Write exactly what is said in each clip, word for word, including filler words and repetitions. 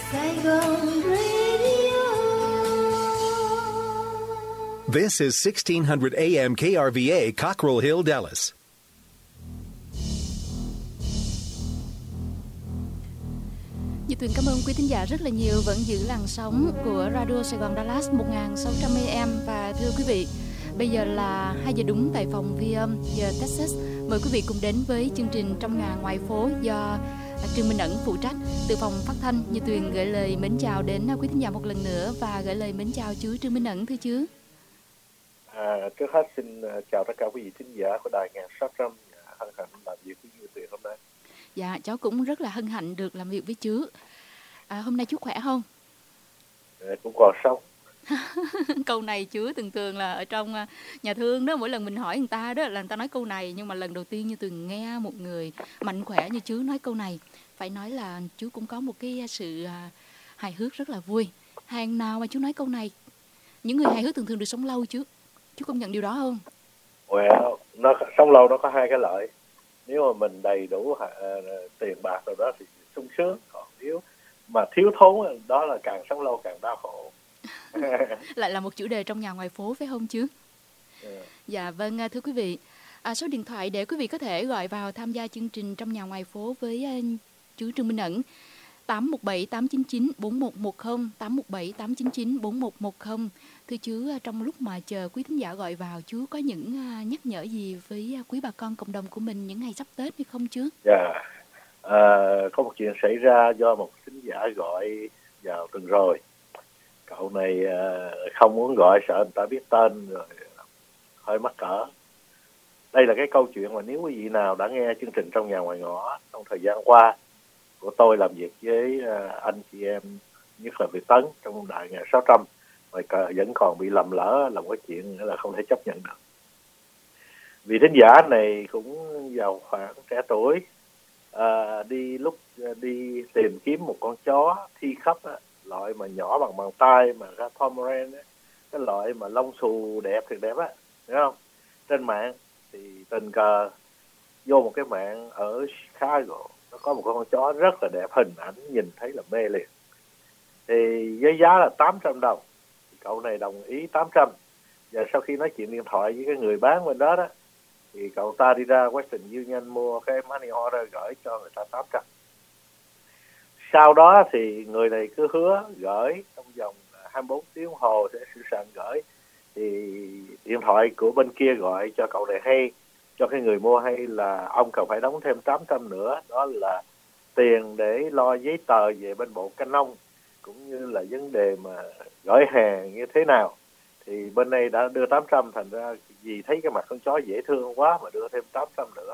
Saigon Radio. This is sixteen hundred A M K R V A, Cockrell Hill, Dallas. Như Tuyền cảm ơn quý thính giả rất là nhiều vẫn giữ làn sóng của Radio Sài Gòn Dallas một nghìn sáu trăm A M. Và thưa quý vị, bây giờ là hai giờ đúng tại phòng ghi âm giờ Texas. Mời quý vị cùng đến với chương trình Trong Nhà Ngoài Phố do Trương Minh Ẩn phụ trách. Từ phòng phát thanh, Như Tuyền gửi lời mến chào đến quý thính giả một lần nữa và gửi lời mến chào chú Trương Minh Ẩn. Thưa chú. À, trước hết xin chào tất cả quý vị thính giả của đài một nghìn sáu trăm. Hân hạnh làm việc với Như Tuyền hôm nay. Dạ, cháu cũng rất là hân hạnh được làm việc với chú. À, hôm nay chú khỏe không? À, cũng còn sống. Câu này chú thường thường là ở trong nhà thương đó, mỗi lần mình hỏi người ta đó là người ta nói câu này, nhưng mà lần đầu tiên Như Tuyền nghe một người mạnh khỏe như chú nói câu này, phải nói là chú cũng có một cái sự hài hước rất là vui. Hàng nào mà chú nói câu này, những người hài hước thường thường được sống lâu chú. Chú công nhận điều đó không? Well, nó sống lâu nó có hai cái lợi. Nếu mà mình đầy đủ uh, tiền bạc rồi đó thì sung sướng, còn nếu mà thiếu thốn đó là càng sống lâu càng đau khổ. Lại là một chủ đề trong nhà ngoài phố phải không chứ? Yeah. Dạ vâng, thưa quý vị, à, số điện thoại để quý vị có thể gọi vào tham gia chương trình Trong Nhà Ngoài Phố với uh, chú Trương Minh Ẩn: tám một bảy tám chín chín bốn một một không, tám một bảy tám chín chín bốn một một không. Thưa chú, trong lúc mà chờ quý thính giả gọi vào, chú có những uh, nhắc nhở gì với uh, quý bà con cộng đồng của mình những ngày sắp Tết hay không chú? Dạ, yeah. à, có một chuyện xảy ra do một thính giả gọi vào tuần rồi. Cậu này uh, không muốn gọi, sợ người ta biết tên rồi hơi mắc cỡ. Đây là cái câu chuyện mà nếu quý vị nào đã nghe chương trình Trong Nhà Ngoài Ngõ trong thời gian qua của tôi làm việc với uh, anh chị em, nhất là Việt Tấn trong đại một nghìn sáu trăm, mà vẫn còn bị lầm lỡ làm cái chuyện là không thể chấp nhận được. Vị thính giả này cũng vào khoảng trẻ tuổi, à, đi lúc đi tìm kiếm một con chó thi khắp á, loại mà nhỏ bằng bàn tay mà ra Pomeranian á, cái loại mà lông xù đẹp thì đẹp á, hiểu không? Trên mạng thì tình cờ vô một cái mạng ở Chicago, nó có một con chó rất là đẹp, hình ảnh nhìn thấy là mê liền. Thì với giá là tám trăm đồng, cậu này đồng ý tám trăm. Và sau khi nói chuyện điện thoại với cái người bán bên đó đó, thì cậu ta đi ra Western Union mua cái money order gửi cho người ta tám trăm. Sau đó thì người này cứ hứa gửi trong vòng hai mươi bốn tiếng đồng hồ sẽ sẵn sàng gửi. Thì điện thoại của bên kia gọi cho cậu này hay, cho cái người mua hay là ông cần phải đóng thêm tám trăm nữa, đó là tiền để lo giấy tờ về bên bộ Canon, cũng như là vấn đề mà gửi hàng như thế nào. Thì bên này đã đưa tám trăm, thành ra vì thấy cái mặt con chó dễ thương quá mà đưa thêm tám trăm nữa.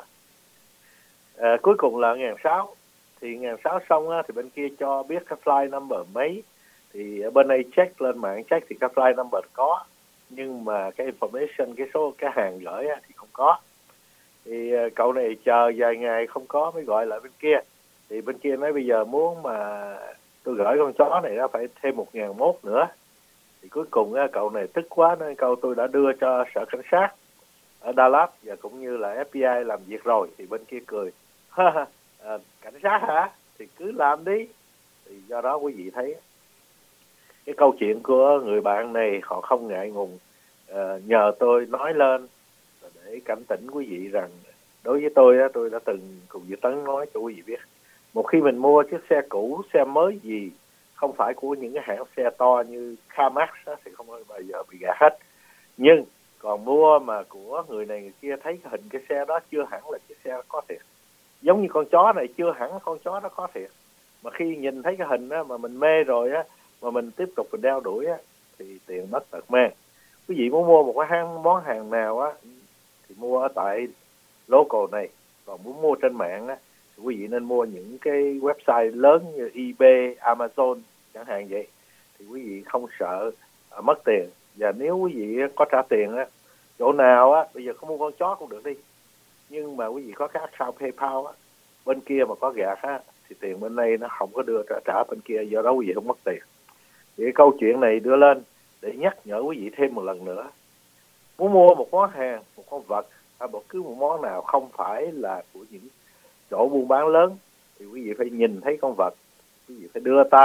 À, cuối cùng là một nghìn sáu trăm. Thì một nghìn sáu trăm xong á, thì bên kia cho biết cái flight number mấy. Thì bên này check lên mạng check thì cái flight number có, nhưng mà cái information, cái số cái hàng gửi á, thì không có. Thì cậu này chờ vài ngày không có mới gọi lại bên kia. Thì bên kia nói bây giờ muốn mà tôi gửi con chó này nó phải thêm một nghìn mốt nữa. Thì cuối cùng á, cậu này tức quá nên câu tôi đã đưa cho sở cảnh sát ở Dallas và cũng như là ép bê i làm việc rồi. Thì bên kia cười, ha, à, cảnh sát hả? Thì cứ làm đi. Thì do đó quý vị thấy cái câu chuyện của người bạn này, họ không ngại ngùng uh, nhờ tôi nói lên để cảnh tỉnh quý vị rằng đối với tôi á, tôi đã từng cùng Việt Tấn nói cho quý vị biết, một khi mình mua chiếc xe cũ, xe mới gì không phải của những cái hãng xe to như CarMax á, thì không bao giờ bị gạt hết. Nhưng còn mua mà của người này người kia thấy cái hình cái xe đó chưa hẳn là chiếc xe có thiệt. Giống như con chó này chưa hẳn con chó đó có thiệt. Mà khi nhìn thấy cái hình á, mà mình mê rồi á, mà mình tiếp tục mình đeo đuổi á, thì tiền mất tật mang. Quý vị muốn mua một cái hàng, món hàng nào á, thì mua ở tại local này. Còn muốn mua trên mạng á, thì quý vị nên mua những cái website lớn như eBay, Amazon chẳng hạn vậy. Thì quý vị không sợ à, mất tiền. Và nếu quý vị có trả tiền á, chỗ nào á, bây giờ không mua con chó cũng được đi. Nhưng mà quý vị có cái account PayPal á, bên kia mà có gạt á, thì tiền bên đây nó không có đưa trả, trả bên kia, do đó quý vị không mất tiền. Thì cái câu chuyện này đưa lên để nhắc nhở quý vị thêm một lần nữa. Muốn mua một món hàng, một con vật hay bất cứ một món nào không phải là của những chỗ buôn bán lớn, thì quý vị phải nhìn thấy con vật, quý vị phải đưa tay, rồi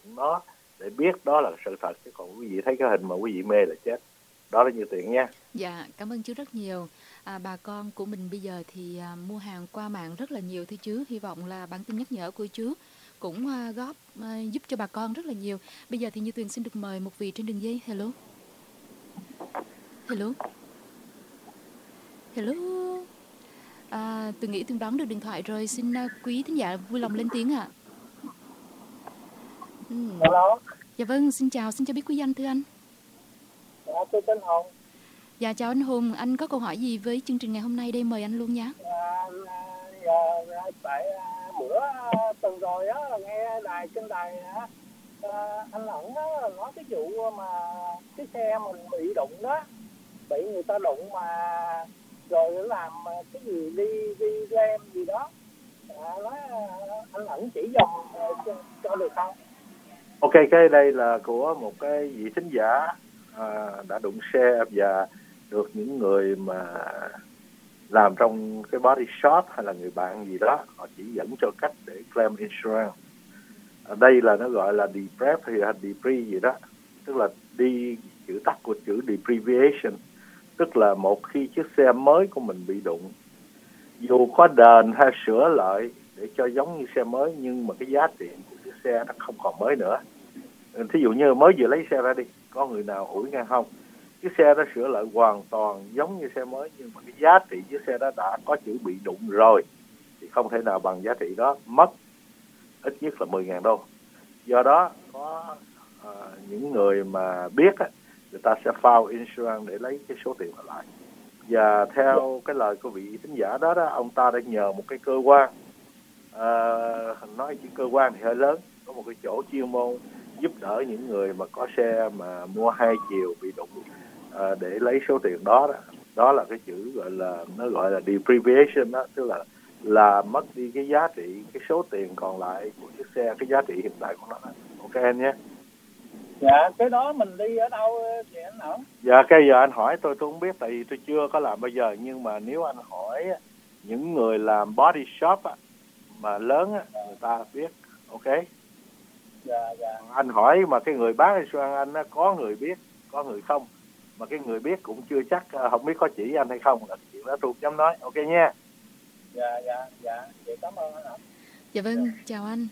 đụng nó để biết đó là sự thật, chứ còn quý vị thấy cái hình mà quý vị mê là chết. Đó là Như Tuyền nha. Dạ, cảm ơn chú rất nhiều. À, bà con của mình bây giờ thì à, mua hàng qua mạng rất là nhiều thưa chú. Hy vọng là bản tin nhắc nhở của chú cũng à, góp à, giúp cho bà con rất là nhiều. Bây giờ thì Như Tuyền xin được mời một vị trên đường dây. Hello. Hello. Hello. À, Tuyền nghĩ Tuyền đón được điện thoại rồi. Xin à, quý thính giả vui lòng lên tiếng ạ. À. Ừ. Hello. Dạ vâng, xin chào, xin cho biết quý danh thưa anh. Dạ, tôi tên Hùng. Dạ chào anh Hùng, anh có câu hỏi gì với chương trình ngày hôm nay đây, mời anh luôn nhé. À, à, tại à, bữa tuần rồi á nghe đài trên đài á, à, anh Ẩn á nói cái vụ mà cái xe mình bị đụng đó, bị người ta đụng mà rồi làm cái gì đi đi lem gì đó, à, nói anh Ẩn chỉ dòng cho, cho được không? Ok, cái đây là của một cái vị thính giả à, đã đụng xe và được những người mà làm trong cái body shop hay là người bạn gì đó, họ chỉ dẫn cho cách để claim insurance. Ở đây là nó gọi là deprep hay là depre gì đó, tức là đi chữ tắt của chữ depreciation, tức là một khi chiếc xe mới của mình bị đụng, dù có đền hay sửa lại để cho giống như xe mới, nhưng mà cái giá trị của chiếc xe nó không còn mới nữa. Thí dụ như mới vừa lấy xe ra đi, có người nào ủi nghe không? Chiếc xe đó sửa lại hoàn toàn giống như xe mới, nhưng mà cái giá trị chiếc xe đó đã có chữ bị đụng rồi thì không thể nào bằng giá trị đó, mất ít nhất là mười ngàn đô. Do đó có à, những người mà biết á, người ta sẽ file insurance để lấy cái số tiền còn lại. Và theo cái lời của vị thính giả đó, đó ông ta đã nhờ một cái cơ quan, à, nói chỉ cơ quan thì hơi lớn, có một cái chỗ chuyên môn giúp đỡ những người mà có xe mà mua hai chiều bị đụng à, để lấy số tiền đó, đó. Đó là cái chữ gọi là nó gọi là depreciation đó, tức là là mất đi cái giá trị, cái số tiền còn lại của chiếc xe, cái giá trị hiện tại của nó. Ok anh nhé. Dạ, cái đó mình đi ở đâu thì anh Ẩn? Dạ, cái giờ anh hỏi tôi tôi không biết, tại vì tôi chưa có làm bao giờ, nhưng mà nếu anh hỏi những người làm body shop á, mà lớn á, người ta biết. Ok. Dạ, dạ. Anh hỏi mà cái người bán insurance anh á, có người biết, có người không, mà cái người biết cũng chưa chắc, không biết có chỉ anh hay không, là chuyện đó tôi không dám nói. Ok nha. Dạ, dạ, dạ. Vậy cảm ơn anh Ẩn. Dạ vâng, chào anh.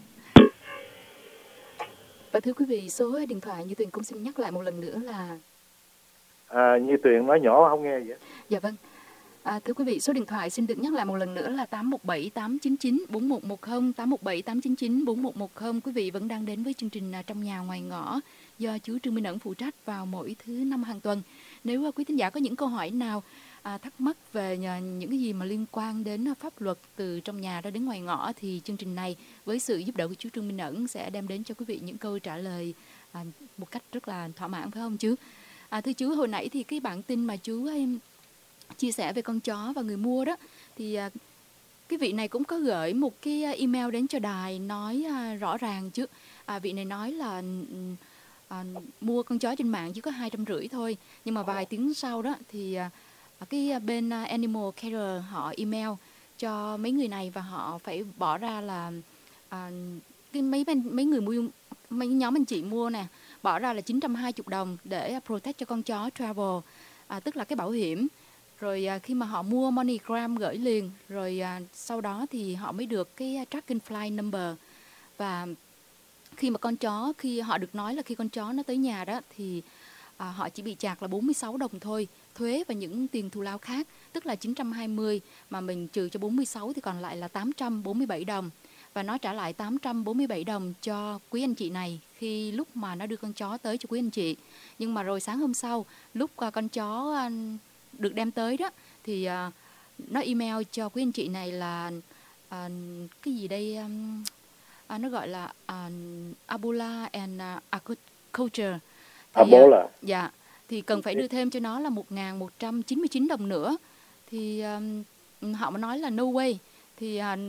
Và thưa quý vị, số điện thoại Như Tuyền cũng xin nhắc lại một lần nữa là... À, Như Tuyền nói nhỏ không nghe vậy. Dạ vâng. À, thưa quý vị, số điện thoại xin được nhắc lại một lần nữa là tám một bảy tám chín chín bốn một một không, tám một bảy tám chín chín bốn một một không. Quý vị vẫn đang đến với chương trình Trong Nhà Ngoài Ngõ do chú Trương Minh Ẩn phụ trách vào mỗi thứ năm hàng tuần. Nếu quý thính giả có những câu hỏi nào à, thắc mắc về những cái gì mà liên quan đến pháp luật từ trong nhà ra đến ngoài ngõ, thì chương trình này với sự giúp đỡ của chú Trương Minh Ẩn sẽ đem đến cho quý vị những câu trả lời à, một cách rất là thỏa mãn, phải không chú? À, thưa chú, hồi nãy thì cái bản tin mà chú em chia sẻ về con chó và người mua đó, thì à, cái vị này cũng có gửi một cái email đến cho đài nói à, rõ ràng chứ. À, vị này nói là à, mua con chó trên mạng chỉ có hai trăm rưỡi thôi, nhưng mà vài tiếng sau đó thì à, cái bên Animal Care họ email cho mấy người này và họ phải bỏ ra là à, cái mấy mấy người mua, mấy nhóm anh chị mua nè, bỏ ra là chín trăm hai mươi đồng để protect cho con chó travel, à, tức là cái bảo hiểm. Rồi à, khi mà họ mua MoneyGram gửi liền, rồi à, sau đó thì họ mới được cái tracking flight number. Và khi mà con chó, khi họ được nói là khi con chó nó tới nhà đó thì à, họ chỉ bị chạc là bốn mươi sáu đồng thôi, thuế và những tiền thù lao khác, tức là chín trăm hai mươi mà mình trừ cho bốn mươi sáu thì còn lại là tám trăm bốn mươi bảy đồng. Và nó trả lại tám trăm bốn mươi bảy đồng cho quý anh chị này khi lúc mà nó đưa con chó tới cho quý anh chị. Nhưng mà rồi sáng hôm sau, lúc uh, con chó uh, được đem tới đó, thì uh, nó email cho quý anh chị này là uh, cái gì đây, um, uh, nó gọi là uh, Ebola and uh, Agriculture. Thì, Ebola. Uh, dạ, thì cần phải đưa thêm cho nó là một nghìn một trăm chín mươi chín đồng nữa. Thì um, họ mới nói là no way. Thì uh,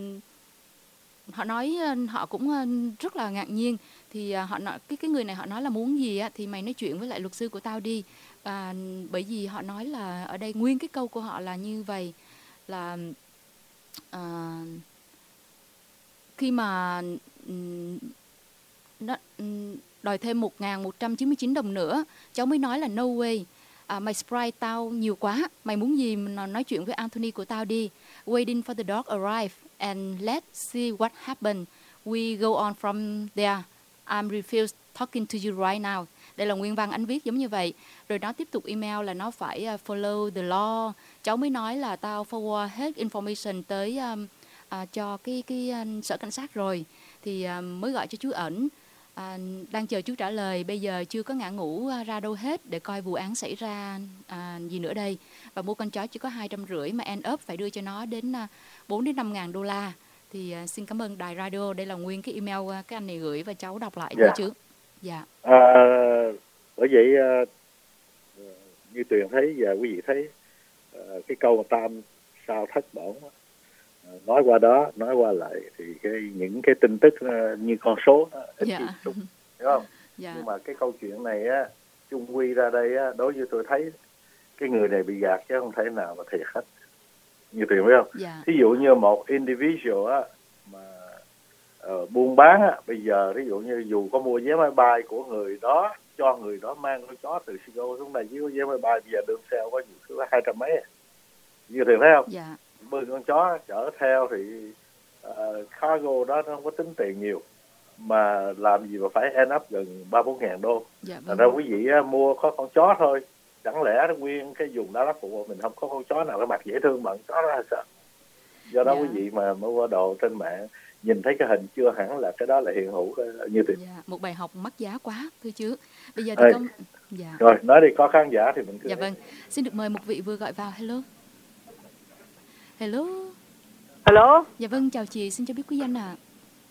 họ nói, họ cũng rất là ngạc nhiên. Thì họ nói, cái cái người này họ nói là muốn gì á thì mày nói chuyện với lại luật sư của tao đi. À, bởi vì họ nói là ở đây nguyên cái câu của họ là như vậy, là à, khi mà nó ừm, đòi thêm một nghìn một trăm chín mươi chín đồng nữa. Cháu mới nói là no way. À, mày sprite tao nhiều quá. Mày muốn gì mà nói chuyện với Anthony của tao đi. Waiting for the dog arrive and let's see what happen. We go on from there. I'm refused talking to you right now. Đây là nguyên văn anh viết giống như vậy. Rồi nó tiếp tục email là nó phải uh, follow the law. Cháu mới nói là tao forward hết information tới um, uh, cho cái cái uh, sở cảnh sát rồi. Thì uh, mới gọi cho chú ẩn. À, đang chờ chú trả lời. Bây giờ chưa có ngả ngủ ra đâu hết để coi vụ án xảy ra à, gì nữa đây. Và mua con chó chỉ có hai trăm rưỡi mà end up phải đưa cho nó đến à, bốn đến năm ngàn đô la. Thì à, xin cảm ơn đài radio. Đây là nguyên cái email à, cái anh này gửi và cháu đọc lại. Dạ. Chứ dạ. À, bởi vậy à, như Tuyền thấy và quý vị thấy à, cái câu mà tam sao thất bổn, nói qua đó nói qua lại thì cái những cái tin tức uh, như con số nó ít Dạ. khi trùng, hiểu không? Dạ. Nhưng mà cái câu chuyện này á, chung quy ra đây á, đối với tôi thấy cái người này bị gạt chứ không thể nào mà thiệt hết, như Tuyền biết không? Dạ. Ví dụ như một individual á mà uh, buôn bán á, bây giờ ví dụ như dù có mua vé máy bay của người đó, cho người đó mang con chó từ Chicago xuống đây, với vé máy bay bây giờ đường sale có nhiều thứ hai trăm mấy, như Tuyền thấy không? Dạ. mười con chó chở theo thì uh, cargo đó nó không có tính tiền nhiều, mà làm gì mà phải end up gần ba bốn ngàn đô. Dạ, Thành vâng. ra quý vị uh, mua có con chó thôi, chẳng lẽ nguyên cái vùng đó phụ mình không có con chó nào cái mặt dễ thương bằng chó đó hay sao? Do đó Dạ. quý vị mà mua đồ trên mạng nhìn thấy cái hình chưa hẳn là cái đó là hiện hữu như thế. Dạ. Một bài học mắc giá quá thưa chứ. Bây giờ thì Ê. con... Dạ. Rồi nói đi, có khán giả thì mình cứ. Dạ vâng. Xin được mời một vị vừa gọi vào. Hello. Hello. Hello. Dạ vâng, chào chị, xin cho biết quý danh ạ. À.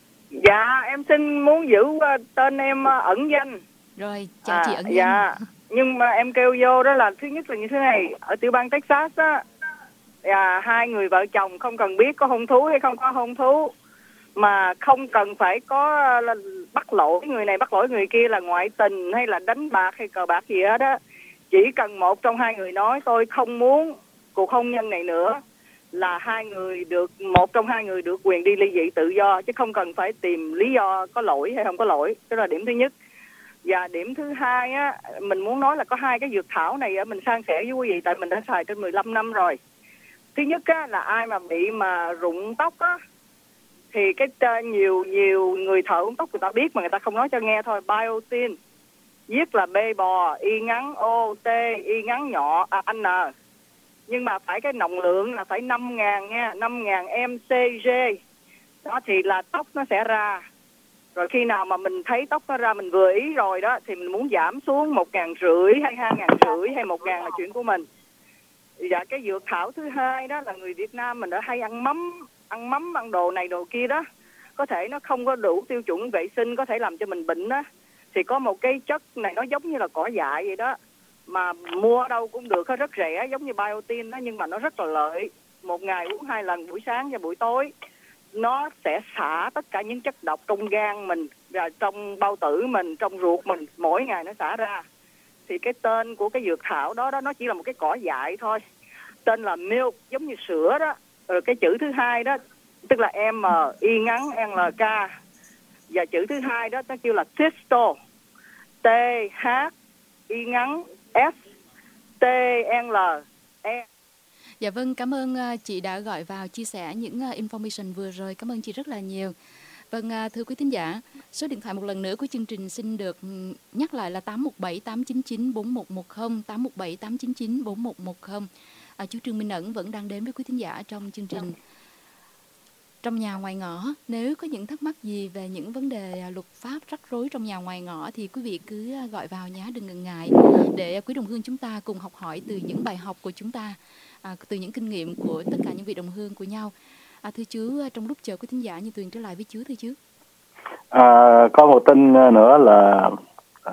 Dạ, em xin muốn giữ uh, tên em uh, ẩn danh. Rồi, chào à, chị ẩn danh. Dạ, nhưng mà em kêu vô đó là thứ nhất là như thế này, ở tiểu bang Texas á, dạ, hai người vợ chồng không cần biết có hôn thú hay không có hôn thú, mà không cần phải có uh, bắt lỗi người này bắt lỗi người kia là ngoại tình hay là đánh bạc hay cờ bạc gì hết đó. Chỉ cần một trong hai người nói tôi không muốn cuộc hôn nhân này nữa, là hai người được, một trong hai người được quyền đi ly dị tự do, chứ không cần phải tìm lý do có lỗi hay không có lỗi. Đó là điểm thứ nhất. Và điểm thứ hai á, mình muốn nói là có hai cái dược thảo này mình san sẻ với quý vị, tại mình đã xài trên mười lăm năm rồi. Thứ nhất á, là ai mà bị mà rụng tóc á, thì cái nhiều nhiều người thợ uống tóc người ta biết mà người ta không nói cho nghe thôi. Biotin, viết là B bò, Y ngắn O T, Y ngắn nhỏ à, N. Nhưng mà phải cái nồng lượng là phải năm ngàn nha, năm ngàn M C G. Đó thì là tóc nó sẽ ra. Rồi khi nào mà mình thấy tóc nó ra mình vừa ý rồi đó, thì mình muốn giảm xuống một ngàn rưỡi hay hai ngàn rưỡi hay một ngàn là chuyện của mình. Dạ, cái dược thảo thứ hai đó là người Việt Nam mình đã hay ăn mắm, ăn mắm, ăn đồ này đồ kia đó. Có thể nó không có đủ tiêu chuẩn vệ sinh, có thể làm cho mình bệnh đó. Thì có một cái chất này nó giống như là cỏ dại vậy đó, mà mua ở đâu cũng được, rất rẻ, giống như Biotin đó, nhưng mà nó rất là lợi. Một ngày uống hai lần, buổi sáng và buổi tối. Nó sẽ xả tất cả những chất độc trong gan mình, và trong bao tử mình, trong ruột mình, mỗi ngày nó xả ra. Thì cái tên của cái dược thảo đó, đó nó chỉ là một cái cỏ dại thôi. Tên là milk, giống như sữa đó. Rồi cái chữ thứ hai đó, tức là M, Y ngắn, L, K. Và chữ thứ hai đó, nó kêu là Tisto. T, H, Y ngắn, S, T, L, E. Dạ vâng, cảm ơn chị đã gọi vào chia sẻ những information vừa rồi. Cảm ơn chị rất là nhiều. Vâng, thưa quý thính giả, số điện thoại một lần nữa của chương trình xin được nhắc lại là tám một bảy tám chín chín bốn một một không, tám một bảy tám chín chín bốn một một không. À, chú Trương Minh Ẩn vẫn đang đến với quý thính giả trong chương trình Trong Nhà Ngoài Ngõ. Nếu có những thắc mắc gì về những vấn đề luật pháp rắc rối trong nhà ngoài ngõ thì quý vị cứ gọi vào nhé, đừng ngần ngại, để quý đồng hương chúng ta cùng học hỏi từ những bài học của chúng ta, à, từ những kinh nghiệm của tất cả những vị đồng hương của nhau. À, thưa chú, trong lúc chờ quý thính giả như Tuyền trở lại với chú, thưa chú. À, có một tin nữa là à,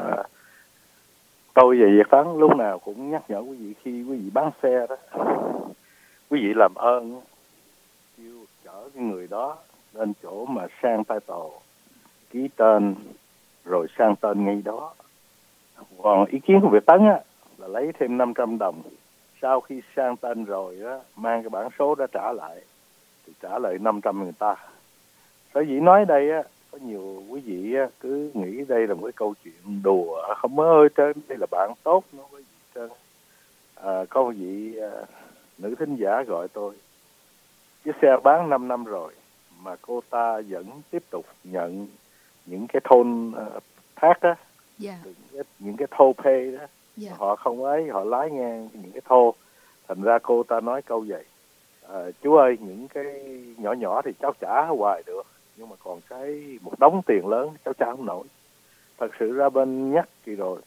tôi về Việt Tấn lúc nào cũng nhắc nhở quý vị khi quý vị bán xe đó, quý vị làm ơn kêu chở cái người đó lên chỗ mà sang title, ký tên rồi sang tên ngay đó. Còn ý kiến của Việt Tấn á, là lấy thêm năm trăm đồng. Sau khi sang tên rồi á, mang cái bản số đó trả lại, thì trả lại năm trăm người ta. Sở dĩ nói đây á, có nhiều quý vị á, cứ nghĩ đây là một cái câu chuyện đùa, không mơ ơi trơn, đây là bạn tốt nó có gì trơn. À, có một vị à, nữ thính giả gọi tôi, chiếc xe bán năm năm rồi mà cô ta vẫn tiếp tục nhận những cái thôn uh, thác á, Dạ. những, những cái thô phê đó, Dạ. họ không ấy, họ lái ngang những cái thô. Thành ra cô ta nói câu vậy, à, chú ơi, những cái nhỏ nhỏ thì cháu trả hoài được, nhưng mà còn cái một đống tiền lớn cháu trả không nổi. Thật sự ra bên nhắc kỳ rồi,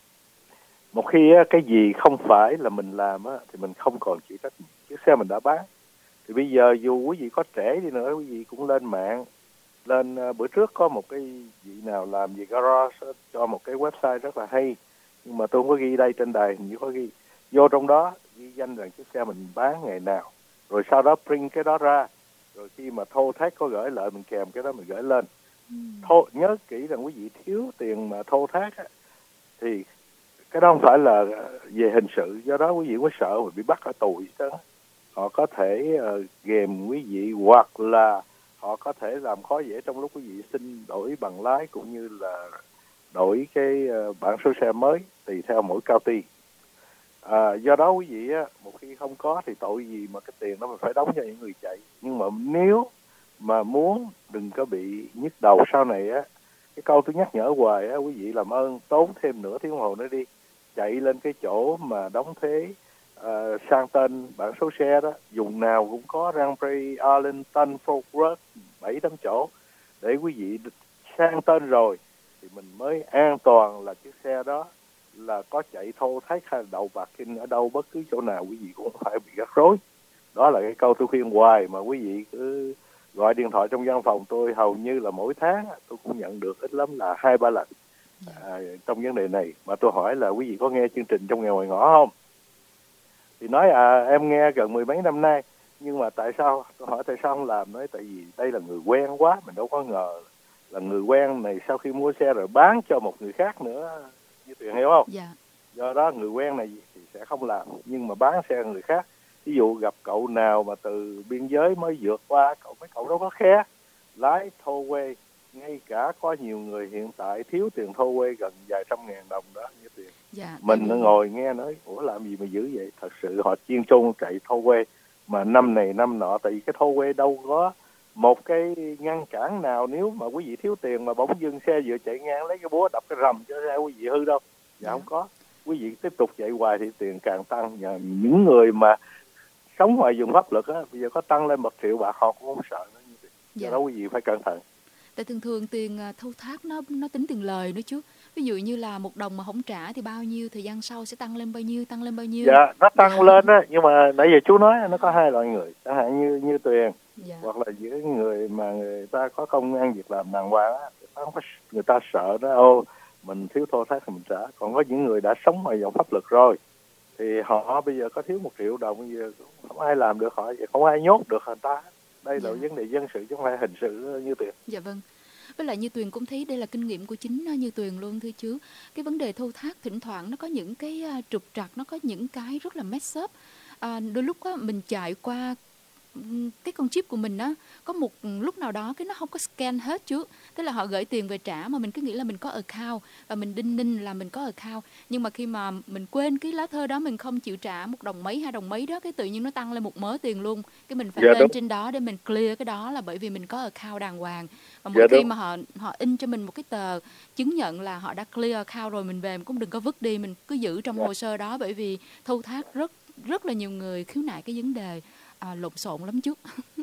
một khi á, cái gì không phải là mình làm á, thì mình không còn chịu trách nhiệm. Chiếc xe mình đã bán, thì bây giờ dù quý vị có trễ đi nữa, quý vị cũng lên mạng, lên uh, bữa trước có một cái vị nào làm gì garage cho một cái website rất là hay, nhưng mà tôi không có ghi đây trên đài, hình như có ghi vô trong đó, ghi danh rằng chiếc xe mình bán ngày nào, rồi sau đó print cái đó ra, rồi khi mà thô thác có gửi lại mình kèm cái đó mình gửi lên. ừ. Thô, nhớ kỹ rằng quý vị thiếu tiền mà thô thác á, thì cái đó không phải là về hình sự, do đó quý vị có sợ mà bị bắt ở tù gì đó. Họ có thể uh, ghềm quý vị, hoặc là họ có thể làm khó dễ trong lúc quý vị xin đổi bằng lái cũng như là đổi cái uh, bản số xe mới tùy theo mỗi county. À, do đó quý vị á, một khi không có thì tội gì mà cái tiền đó mình phải đóng cho những người chạy. Nhưng mà nếu mà muốn đừng có bị nhức đầu sau này á, cái câu tôi nhắc nhở hoài á, quý vị làm ơn tốn thêm nửa tiếng đồng hồ nữa đi, chạy lên cái chỗ mà đóng thế uh, sang tên bản số xe đó, dùng nào cũng có Grand Prix, Arlington, Fort Worth, bảy tám chỗ, để quý vị sang tên rồi thì mình mới an toàn là chiếc xe đó là có chạy thô thác hay đậu bạc kinh ở đâu, bất cứ chỗ nào quý vị cũng không phải bị rắc rối. Đó là cái câu tôi khuyên hoài, mà quý vị cứ gọi điện thoại trong văn phòng tôi, hầu như là mỗi tháng tôi cũng nhận được ít lắm là hai ba lần à, trong vấn đề này. Mà tôi hỏi là quý vị có nghe chương trình Trong Nghèo Ngoài Ngõ không? Thì nói à em nghe gần mười mấy năm nay, nhưng mà tại sao, tôi hỏi tại sao không làm, nói tại vì đây là người quen quá, mình đâu có ngờ là người quen này sau khi mua xe rồi bán cho một người khác nữa, như Tuyền hiểu không? Dạ. Do đó người quen này thì sẽ không làm, nhưng mà bán xe người khác. Ví dụ gặp cậu nào mà từ biên giới mới vượt qua, cậu mấy cậu đâu có khe lái thô quê, ngay cả có nhiều người hiện tại thiếu tiền thô quê gần vài trăm ngàn đồng đó như tiền. Dạ, Mình nó ngồi nghe nói ủa làm gì mà dữ vậy. Thật sự họ chuyên chôn chạy thô quê mà năm này năm nọ, tại vì cái thô quê đâu có một cái ngăn cản nào. Nếu mà quý vị thiếu tiền mà bỗng dưng xe vừa chạy ngang lấy cái búa đập cái rầm cho xe quý vị hư đâu. Dạ, dạ. Không có. Quý vị tiếp tục chạy hoài thì tiền càng tăng. Và những người mà sống ngoài vùng pháp luật á, bây giờ có tăng lên một triệu bạc họ cũng không sợ nữa. Dạ. Do đó quý vị phải cẩn thận. Tại thường thường tiền thâu thác nó nó tính tiền lời nữa chứ. Ví dụ như là một đồng mà không trả thì bao nhiêu thời gian sau sẽ tăng lên bao nhiêu, tăng lên bao nhiêu. Dạ, nó tăng dạ. lên đó. Nhưng mà nãy giờ chú nói nó có hai loại người. Chẳng hạn như như Tuyền, dạ. hoặc là những người mà người ta có công ăn việc làm đàng hoàng á, người ta sợ đó, ô mình thiếu thô thác thì mình trả. Còn có những người đã sống ngoài dòng pháp luật rồi thì họ bây giờ có thiếu một triệu đồng, bây giờ không ai làm được họ, không ai nhốt được người ta. Đây là dạ. vấn đề dân sự chứ không phải hình sự như Tuyền. Dạ vâng. Với lại như Tuyền cũng thấy đây là kinh nghiệm của chính như Tuyền luôn thưa chứ. Cái vấn đề thâu thác thỉnh thoảng nó có những cái trục trặc, nó có những cái rất là mess up. À, đôi lúc á, mình chạy qua cái con chip của mình á, có một lúc nào đó cái nó không có scan hết chứ. Tức là họ gửi tiền về trả mà mình cứ nghĩ là mình có account và mình đinh ninh là mình có account. Nhưng mà khi mà mình quên cái lá thơ đó, mình không chịu trả một đồng mấy, hai đồng mấy đó, cái tự nhiên nó tăng lên một mớ tiền luôn. Cái mình phải dạ, lên đúng. Trên đó để mình clear cái đó là bởi vì mình có account đàng hoàng. Và mỗi dạ, khi đúng. Mà họ họ in cho mình một cái tờ chứng nhận là họ đã clear account rồi, mình về mình cũng đừng có vứt đi, mình cứ giữ trong dạ. hồ sơ đó, bởi vì thâu thác rất rất là nhiều người khiếu nại cái vấn đề à, lộn xộn lắm chứ.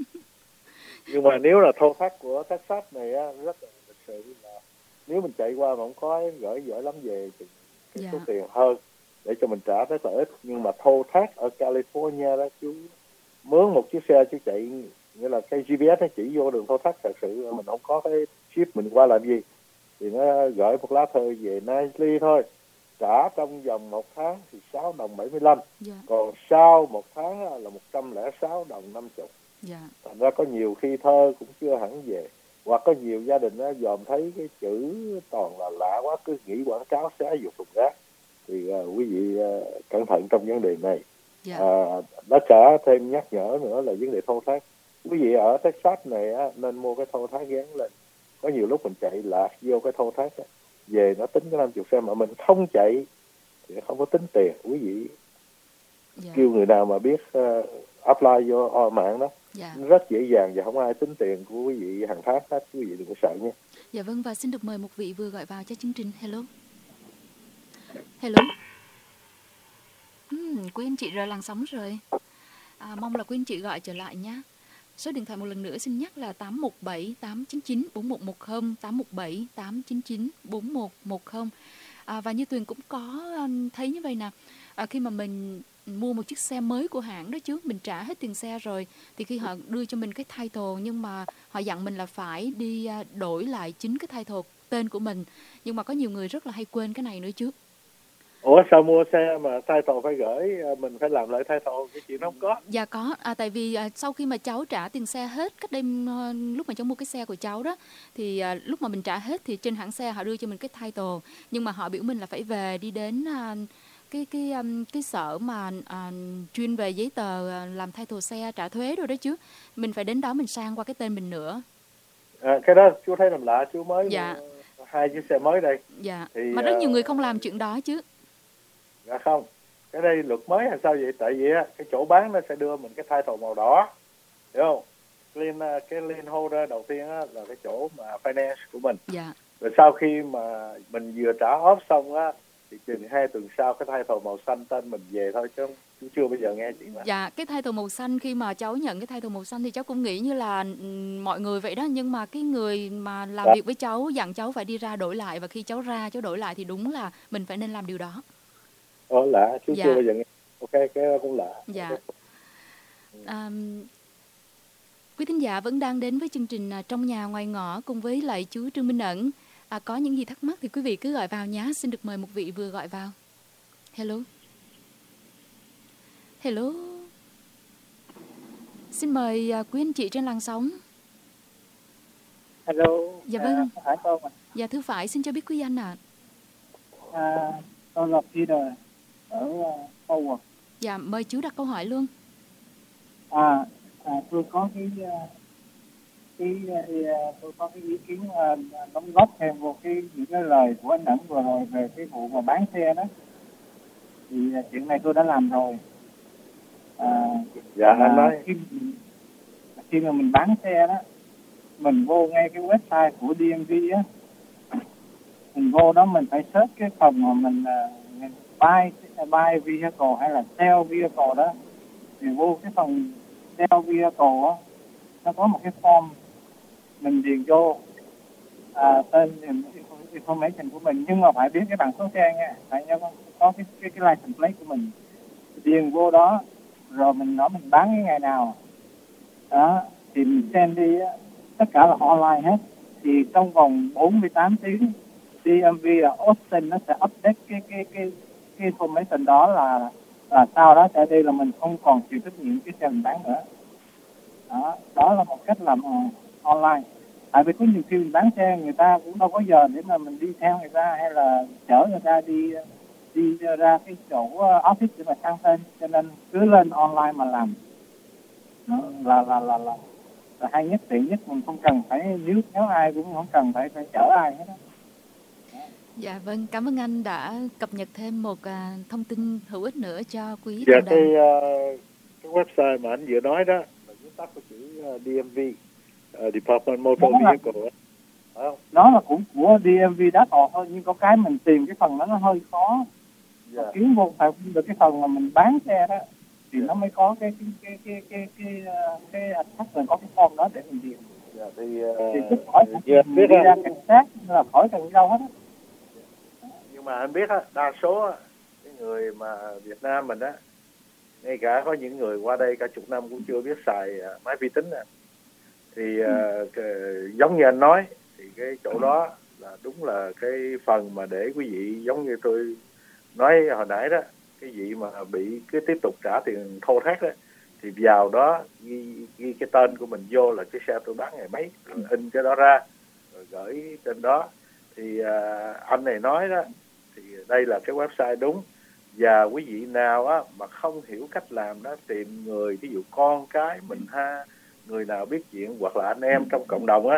Nhưng mà nếu là thâu thác của Texas này á, rất là thực sự là nếu mình chạy qua mà không có gửi giỏi lắm về thì cái dạ. số tiền hơn để cho mình trả rất là ít. Nhưng mà thâu thác ở California đó, chú mướn một chiếc xe chú chạy, nghĩa là cái giê pê ét nó chỉ vô đường thâu thác, thật sự mình không có cái chip mình qua làm gì thì nó gửi một lá thơ về nicely thôi, trả trong vòng một tháng thì sáu đồng bảy mươi lăm, dạ. còn sau một tháng là một trăm lẻ sáu đồng năm mươi. Dạ. Thành ra có nhiều khi thơ cũng chưa hẳn về, hoặc có nhiều gia đình á, dòm thấy cái chữ toàn là lạ quá, cứ nghĩ quảng cáo xé dục thùng rác. Thì uh, quý vị uh, cẩn thận trong vấn đề này. Dạ. Uh, nó trả thêm nhắc nhở nữa là vấn đề thâu thác. Quý vị ở Texas này á, nên mua cái thâu thác gắn lên. có nhiều lúc mình chạy lạc vô cái thô thác đó, về nó tính cái năm mươi sen mà mình không chạy thì nó không có tính tiền. Quý vị Dạ. kêu người nào mà biết uh, apply vô mạng đó, Dạ. rất dễ dàng và không ai tính tiền của quý vị hàng tháng hết. Quý vị đừng có sợ nha. Dạ vâng, và xin được mời một vị vừa gọi vào cho chương trình. Hello. Hello. Uhm, quý anh chị rời làn sóng rồi. À, mong là quý anh chị gọi trở lại nhé. Số điện thoại một lần nữa xin nhắc là tám một bảy tám chín chín bốn một một không, tám một bảy tám chín chín bốn một một không. À, và như Tuyền cũng có thấy như vậy nè, à, khi mà mình mua một chiếc xe mới của hãng đó chứ, mình trả hết tiền xe rồi, thì khi họ đưa cho mình cái title, nhưng mà họ dặn mình là phải đi đổi lại chính cái title tên của mình. Nhưng mà có nhiều người rất là hay quên cái này nữa chứ. Ủa sao mua xe mà title phải gửi, mình phải làm lại title, cái chuyện đó không có? Dạ có, à, tại vì à, sau khi mà cháu trả tiền xe hết cách đây à, lúc mà cháu mua cái xe của cháu đó, thì à, lúc mà mình trả hết thì trên hãng xe họ đưa cho mình cái title, nhưng mà họ biểu mình là phải về đi đến à, cái cái um, cái sở mà à, chuyên về giấy tờ à, làm title xe, trả thuế rồi đó chứ, mình phải đến đó mình sang qua cái tên mình nữa. À, cái đó chú thấy làm lạ, chú mới dạ. mua hai chiếc xe mới đây. Dạ. Thì, mà rất nhiều uh, người không làm chuyện đó chứ. Dạ không, cái đây luật mới hay sao vậy? Tại vì á, cái chỗ bán nó sẽ đưa mình cái title màu đỏ, hiểu không? Lien, cái lien holder đầu tiên á, là cái chỗ mà finance của mình. Dạ. Rồi sau khi mà mình vừa trả off xong á, thì chừng hai tuần sau cái title màu xanh tên mình về thôi, chứ chú chưa bao giờ nghe chuyện đó. Dạ, cái title màu xanh, khi mà cháu nhận cái title màu xanh thì cháu cũng nghĩ như là mọi người vậy đó, nhưng mà cái người mà làm Dạ. việc với cháu dặn cháu phải đi ra đổi lại, và khi cháu ra cháu đổi lại thì đúng là mình phải nên làm điều đó. Ồ, lạ, chú Dạ. chưa bao giờ nghe. Ok, cái đó cũng lạ. Dạ. Okay. À, quý thính giả vẫn đang đến với chương trình Trong Nhà Ngoài Ngõ cùng với lại chú Trương Minh Ẩn. À, có những gì thắc mắc thì quý vị cứ gọi vào nhé. Xin được mời một vị vừa gọi vào. Hello. Hello. Xin mời quý anh chị trên làn sóng. Hello. Dạ vâng. À, phải không ạ? Dạ thưa phải, xin cho biết quý anh ạ. À. À, tôi là Peter ở uh, Howard. Dạ, mời chú đặt câu hỏi luôn. À, à tôi có cái uh, cái uh, tôi có cái ý kiến uh, đóng góp thêm vào cái những cái lời của anh Ẩn vừa rồi về cái vụ mà bán xe đó. Thì uh, chuyện này tôi đã làm rồi. À, dạ anh nói. Khi, khi mà mình bán xe đó, mình vô ngay cái website của đê em vê á, mình vô đó mình phải search cái phần mà mình, uh, mình buy buy vehicle hay là sell vehicle đó, thì vô cái phần sell vehicle á, nó có một cái form mình điền vô à, tên information của mình, nhưng mà phải biết cái bằng số xe nha, phải nhớ có cái cái cái license plate của mình, điền vô đó rồi mình nói mình bán cái ngày nào đó thì mình send đi á, tất cả là online hết, thì trong vòng bốn mươi tám tiếng đê em vê ở Austin nó sẽ update cái cái cái cái information đó, là là sau đó sẽ đi là mình không còn chịu trách nhiệm cái xe mình bán nữa. Đó, đó là một cách làm uh, online. Tại vì có nhiều khi mình bán xe người ta cũng đâu có giờ để mà mình đi theo người ta hay là chở người ta đi đi ra cái chỗ uh, office để mà sang tên, cho nên cứ lên online mà làm. Đó, là, là là là là hay nhất, tiện nhất, mình không cần phải níu kéo ai, cũng không cần phải phải chở ai hết đó. Dạ vâng, cảm ơn anh đã cập nhật thêm một à, thông tin hữu ích nữa cho quý Dạ, cộng đồng. cái, uh, cái website mà anh vừa nói đó là viết tắt của chữ uh, đê em vê, uh, Department Motor Vehicle đó. Phải không? Nó là cũng của đê em vê đã tỏ thôi, nhưng có cái mình tìm cái phần đó nó hơi khó. Dạ. Kiếm vô phải được cái phần mà mình bán xe đó thì Dạ. nó mới có cái cái cái cái cái cái cái attachment, có cái form đó để mình điền. Dạ, thì uh, Thì cứ khỏi dạ, mình biết đi ra đó. cảnh sát là khỏi cần đi đâu hết á. Nhưng mà anh biết á, đa số á, cái người mà Việt Nam mình á, ngay cả có những người qua đây cả chục năm cũng chưa biết xài uh, máy vi tính à. Thì uh, cái, giống như anh nói thì cái chỗ đó là đúng là cái phần mà để quý vị, giống như tôi nói hồi nãy đó, cái vị mà bị cứ tiếp tục trả tiền thô thác đó, thì vào đó ghi, ghi cái tên của mình vô là cái xe tôi bán ngày mấy, rồi in cái đó ra rồi gửi trên đó. Thì uh, anh này nói đó, thì đây là cái website đúng. Và quý vị nào á mà không hiểu cách làm đó, tìm người, ví dụ con cái mình ha, người nào biết chuyện hoặc là anh em trong cộng đồng á,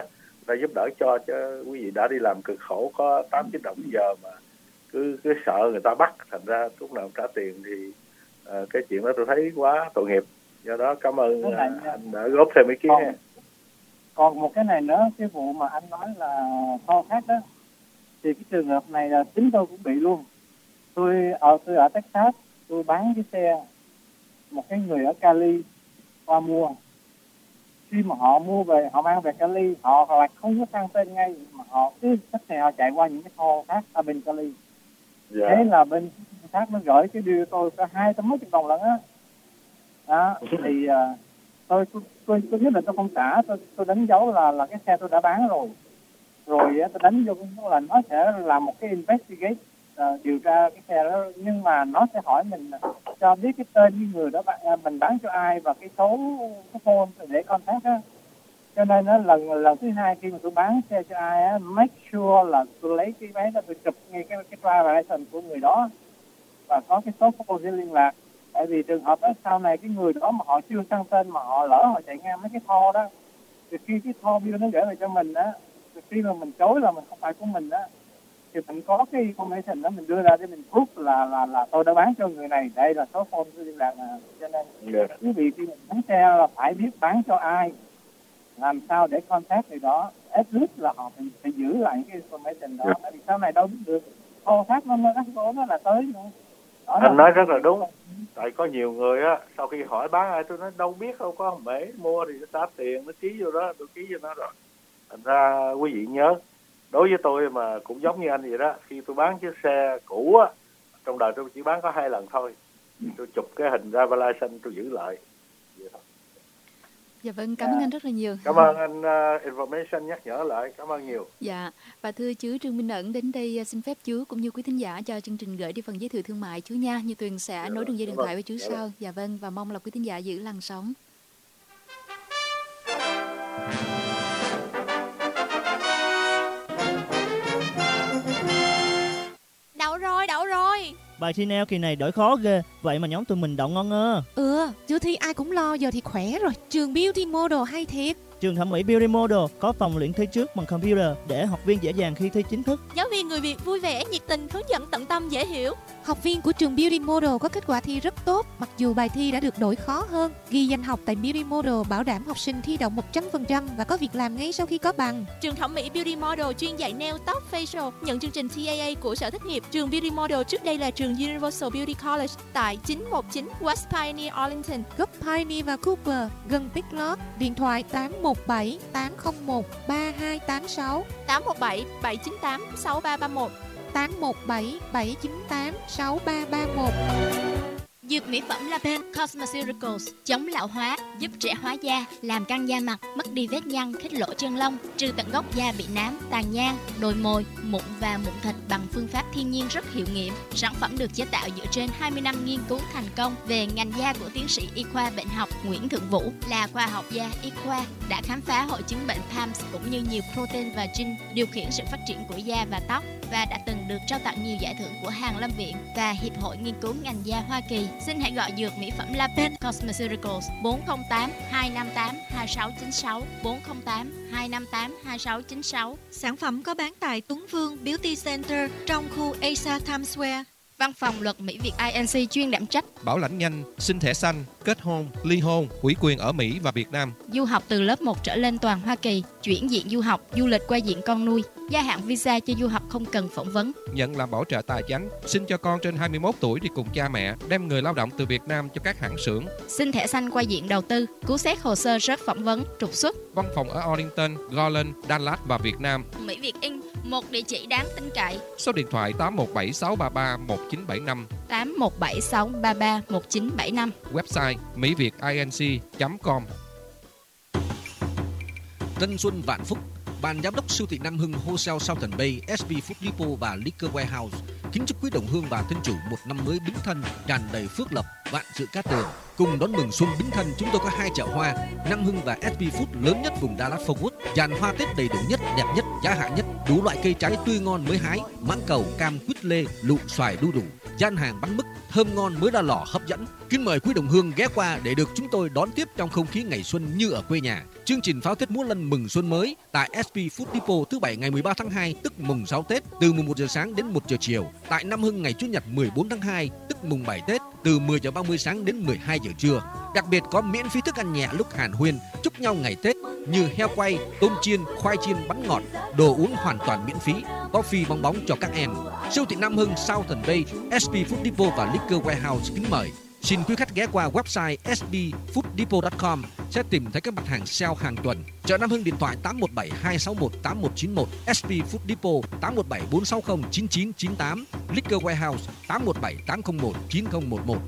ta giúp đỡ cho cho quý vị đã đi làm cực khổ có tám chín đồng giờ mà cứ cứ sợ người ta bắt, thành ra lúc nào trả tiền thì uh, cái chuyện đó tôi thấy quá tội nghiệp. Do đó cảm ơn uh, anh đã góp thêm ý kiến. Còn, còn một cái này nữa, cái vụ mà anh nói là kho khác đó, thì cái trường hợp này là chính tôi cũng bị luôn. Tôi ở tôi ở Texas, tôi bán cái xe, một cái người ở Cali qua mua. Khi mà họ mua về, họ mang về Cali, họ lại không có sang tên ngay, mà họ cứ sách này họ chạy qua những cái kho khác ở bên Cali. Yeah. Thế là bên khác nó gửi cái bill tôi có hai trăm mấy chục đồng lận á. Đó, thì uh, tôi tôi tôi tôi nhất định tôi không trả, tôi tôi đánh dấu là là cái xe tôi đã bán rồi. Rồi tôi đánh vô cái là nó sẽ làm một cái investigate, uh, điều tra cái xe đó, nhưng mà nó sẽ hỏi mình cho biết cái tên cái người đó bạn, mình bán cho ai và cái số cái phone để contact á. Cho nên nó lần lần thứ hai khi mà tôi bán xe cho ai á, make sure là tôi lấy cái máy đó, tôi chụp ngay cái cái driver license của người đó và có cái số phone để liên lạc. Tại vì trường hợp đó sau này cái người đó mà họ chưa sang tên mà họ lỡ họ chạy ngang mấy cái kho đó, thì khi cái kho bill nó gửi về cho mình á, thì khi mà mình chối là mình không phải của mình á, thì mình có cái information đó mình đưa ra để mình proof là là là tôi đã bán cho người này, đây là số phone tôi liên lạc. Là cho nên yeah. quý vị khi mình bán xe là phải biết bán cho ai, làm sao để contact người đó, at least là họ phải, phải giữ lại cái information đó. Tại vì sau này đâu biết được kho khác nó nó nó là tới nữa. Đó anh nói rất là đúng. Tại có nhiều người á, sau khi hỏi bán ai tôi nói đâu biết, đâu có bể mua thì nó trả tiền, nó ký vô đó, tôi ký vô đó rồi. Thành ra quý vị nhớ, đối với tôi mà cũng giống như anh vậy đó, khi tôi bán chiếc xe cũ á, trong đời tôi chỉ bán có hai lần thôi, tôi chụp cái hình driver license tôi giữ lại. Dạ vâng, cảm ơn anh rất là nhiều. Cảm ơn anh uh, information nhắc nhở lại, cảm ơn nhiều. Dạ, và thưa chú Trương Minh Ẩn, đến đây uh, xin phép chú cũng như quý thính giả cho chương trình gửi đi phần giới thiệu thương mại chú nha. Như Tuyền sẽ dạ nối đường dây điện thoại với chú dạ sau. Dạ vâng, và mong là quý thính giả giữ làn sóng. Đậu rồi, đậu rồi. Bài thi neo kỳ này đổi khó ghê, vậy mà nhóm tụi mình đậu ngon ơ. Ừ, chưa thi ai cũng lo, giờ thì khỏe rồi. Trường Beauty Model hay thiệt. Trường thẩm mỹ Beauty Model có phòng luyện thi trước bằng computer để học viên dễ dàng khi thi chính thức. Giáo viên người Việt vui vẻ, nhiệt tình, hướng dẫn tận tâm, dễ hiểu. Học viên của trường Beauty Model có kết quả thi rất tốt, mặc dù bài thi đã được đổi khó hơn. Ghi danh học tại Beauty Model bảo đảm học sinh thi đậu một trăm phần trăm và có việc làm ngay sau khi có bằng. Trường thẩm mỹ Beauty Model chuyên dạy nail, tóc, facial, nhận chương trình tê a a của Sở Thất nghiệp. Trường Beauty Model trước đây là trường Universal Beauty College tại chín một chín West Pioneer, Arlington, gấp Pioneer và Cooper, gần Big Lots. Điện thoại tám một bảy tám không một ba hai tám sáu, tám một bảy bảy chín tám sáu ba ba một, tám một bảy bảy chín tám sáu ba ba một. Dược mỹ phẩm La Pen Cosmeceuticals chống lão hóa, giúp trẻ hóa da, làm căng da mặt, mất đi vết nhăn, khít lỗ chân lông, trừ tận gốc da bị nám, tàn nhang, đồi mồi, mụn và mụn thịt bằng phương pháp thiên nhiên rất hiệu nghiệm. Sản phẩm được chế tạo dựa trên hai mươi năm nghiên cứu thành công về ngành da của tiến sĩ y khoa bệnh học Nguyễn Thượng Vũ, là khoa học da y khoa, đã khám phá hội chứng bệnh P A M S cũng như nhiều protein và gene điều khiển sự phát triển của da và tóc, và đã từng được trao tặng nhiều giải thưởng của Hàn Lâm Viện và Hiệp hội Nghiên cứu ngành da Hoa Kỳ. Xin hãy gọi dược mỹ phẩm La Pen Cosmeceuticals bốn không tám hai năm tám hai sáu chín sáu, bốn không tám hai năm tám hai sáu chín sáu. Sản phẩm có bán tại Tuấn Vương Beauty Center trong khu Asia Times Square. Văn phòng luật Mỹ Việt i en xê chuyên đảm trách bảo lãnh nhanh, xin thẻ xanh, kết hôn, ly hôn, ủy quyền ở Mỹ và Việt Nam, du học từ lớp một trở lên toàn Hoa Kỳ, chuyển diện du học, du lịch qua diện con nuôi, gia hạn visa cho du học không cần phỏng vấn, nhận làm bảo trợ tài chính, xin cho con trên hai mươi mốt tuổi đi cùng cha mẹ, đem người lao động từ Việt Nam cho các hãng xưởng, xin thẻ xanh qua diện đầu tư, cứu xét hồ sơ rớt phỏng vấn, trục xuất. Văn phòng ở Arlington, Garland, Dallas và Việt Nam. Mỹ Việt Inc, một địa chỉ đáng tin cậy. Số điện thoại tám một bảy sáu ba ba một chín bảy năm, tám một bảy sáu ba ba một chín bảy năm. Website mỹ việt inc chấm com. Tân Xuân Vạn Phúc, ban giám đốc siêu thị Nam Hưng, Wholesale Southern Bay, ét bê Food Depot và Liquor Warehouse kính chúc quý đồng hương và thân chủ một năm mới Bính Thân tràn đầy phước lộc, vạn sự cát tường. Cùng đón mừng xuân Bính Thân, chúng tôi có hai chợ hoa Nam Hưng và ét bê Food lớn nhất vùng Dallas Fort Worth, dàn hoa Tết đầy đủ nhất, đẹp nhất, giá hạ nhất, đủ loại cây trái tươi ngon mới hái, mãng cầu, cam, quýt lê, lụ, xoài đu đủ. gian hàng bánh mứt thơm ngon mới ra lò hấp dẫn. Kính mời quý đồng hương ghé qua để được chúng tôi đón tiếp trong không khí ngày xuân như ở quê nhà. Chương trình pháo Tết múa lân mừng xuân mới tại ét pê Food Depot thứ bảy ngày mười ba tháng hai tức mùng sáu Tết từ mười một giờ sáng đến một giờ chiều. Tại Nam Hưng ngày Chủ nhật mười bốn tháng hai tức mùng bảy Tết từ mười giờ ba mươi sáng đến mười hai giờ trưa. Đặc biệt có miễn phí thức ăn nhẹ lúc hàn huyên chúc nhau ngày Tết như heo quay, tôm chiên, khoai chiên, bánh ngọt, đồ uống hoàn toàn miễn phí, coffee bong bóng cho các em. Siêu thị Nam Hưng, Southern Bay, ét pê Food Depot và Liquor Warehouse kính mời. Xin quý khách ghé qua website s b food depot chấm com sẽ tìm thấy các mặt hàng sale hàng tuần. Chợ Nam Hưng điện thoại tám một bảy hai sáu một tám một chín một, ét pê Food Depot tám một bảy bốn sáu không chín chín chín tám, Liquor Warehouse tám một bảy tám không một chín không một một.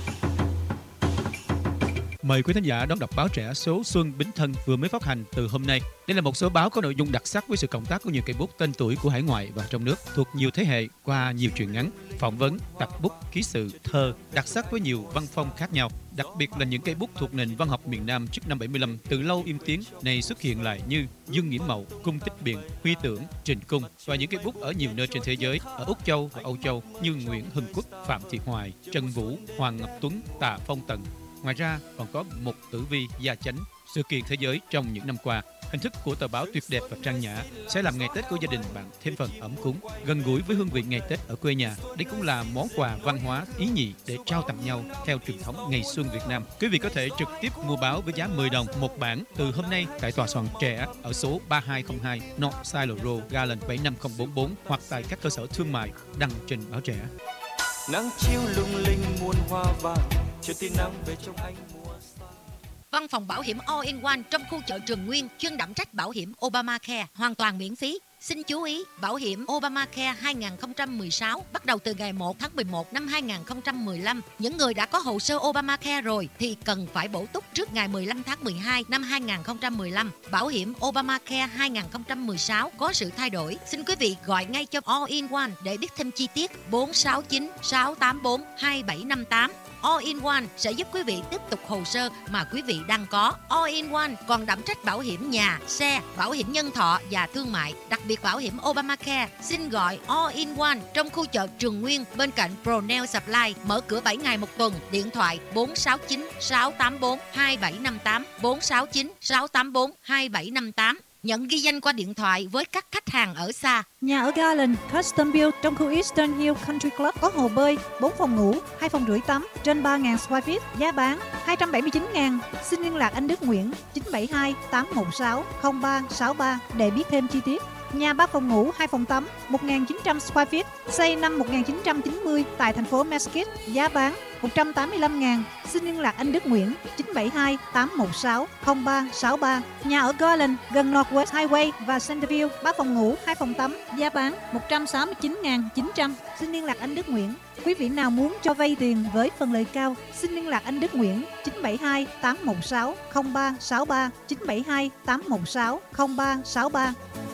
Mời quý thính giả đón đọc báo trẻ số Xuân Bính Thân vừa mới phát hành từ hôm nay. Đây là một số báo có nội dung đặc sắc với sự cộng tác của nhiều cây bút tên tuổi của hải ngoại và trong nước thuộc nhiều thế hệ qua nhiều truyện ngắn, phỏng vấn, tập bút, ký sự, thơ đặc sắc với nhiều văn phong khác nhau. Đặc biệt là những cây bút thuộc nền văn học miền Nam trước năm bảy mươi lăm từ lâu im tiếng này xuất hiện lại như Dương Nghĩa Mậu, Cung Tích Biện, Huy Tưởng, Trình Cung và những cây bút ở nhiều nơi trên thế giới, ở Úc Châu và Âu Châu như Nguyễn Hưng Quốc, Phạm Thị Hoài, Trần Vũ, Hoàng Ngọc Tuấn, Tạ Phong Tần. Ngoài ra còn có Mục Tử Vi, Gia Chánh, sự kiện thế giới trong những năm qua. Hình thức của tờ báo tuyệt đẹp và trang nhã sẽ làm ngày Tết của gia đình bạn thêm phần ấm cúng, gần gũi với hương vị ngày Tết ở quê nhà. Đây cũng là món quà văn hóa ý nhị để trao tặng nhau theo truyền thống ngày xuân Việt Nam. Quý vị có thể trực tiếp mua báo với giá mười đồng một bản từ hôm nay tại tòa soạn trẻ ở số ba hai không hai North Silo Road, Garland bảy năm không bốn bốn hoặc tại các cơ sở thương mại đăng trên báo trẻ. Nắng chiều lung linh muôn hoa vàng, chiều tia nắng về trong anh mùa xa. Văn phòng bảo hiểm All in One trong khu chợ Trường Nguyên chuyên đảm trách bảo hiểm Obamacare hoàn toàn miễn phí. Xin chú ý, bảo hiểm Obamacare hai không một sáu bắt đầu từ ngày một tháng mười một năm hai không một lăm. Những người đã có hồ sơ Obamacare rồi thì cần phải bổ túc trước ngày mười lăm tháng mười hai năm hai không một lăm. Bảo hiểm Obamacare hai không một sáu có sự thay đổi. Xin quý vị gọi ngay cho All in One để biết thêm chi tiết. Bốn sáu chín sáu tám bốn hai bảy năm tám. All in One sẽ giúp quý vị tiếp tục hồ sơ mà quý vị đang có. All in One còn đảm trách bảo hiểm nhà, xe, bảo hiểm nhân thọ và thương mại, đặc biệt bảo hiểm Obamacare. Xin gọi All in One trong khu chợ Trường Nguyên bên cạnh Pronel Supply, mở cửa bảy ngày một tuần. Điện thoại bốn sáu chín sáu tám bốn hai bảy năm tám, bốn sáu chín sáu tám bốn hai bảy năm tám. Nhận ghi danh qua điện thoại với các khách hàng ở xa. Nhà ở Garland Custom Build trong khu Eastern Hill Country Club có hồ bơi, bốn phòng ngủ, hai phòng rưỡi tắm, trên ba nghìn square feet, giá bán hai trăm bảy mươi chín nghìn. Xin liên lạc anh Đức Nguyễn chín bảy hai tám một sáu không ba sáu ba để biết thêm chi tiết. Nhà ba phòng ngủ, hai phòng tắm, một nghìn chín trăm square feet, xây năm một nghìn chín trăm chín mươi tại thành phố Mesquite, giá bán một trăm tám mươi lăm nghìn. Xin liên lạc anh Đức Nguyễn chín bảy hai tám một sáu không ba sáu ba. Nhà ở Garland gần Northwest Highway và Centerville, ba phòng ngủ, hai phòng tắm, giá bán một trăm sáu mươi chín nghìn chín trăm. Xin liên lạc anh Đức Nguyễn. Quý vị nào muốn cho vay tiền với phần lời cao, xin liên lạc anh Đức Nguyễn chín bảy hai tám một sáu không ba sáu ba, chín bảy hai tám một sáu không ba sáu ba.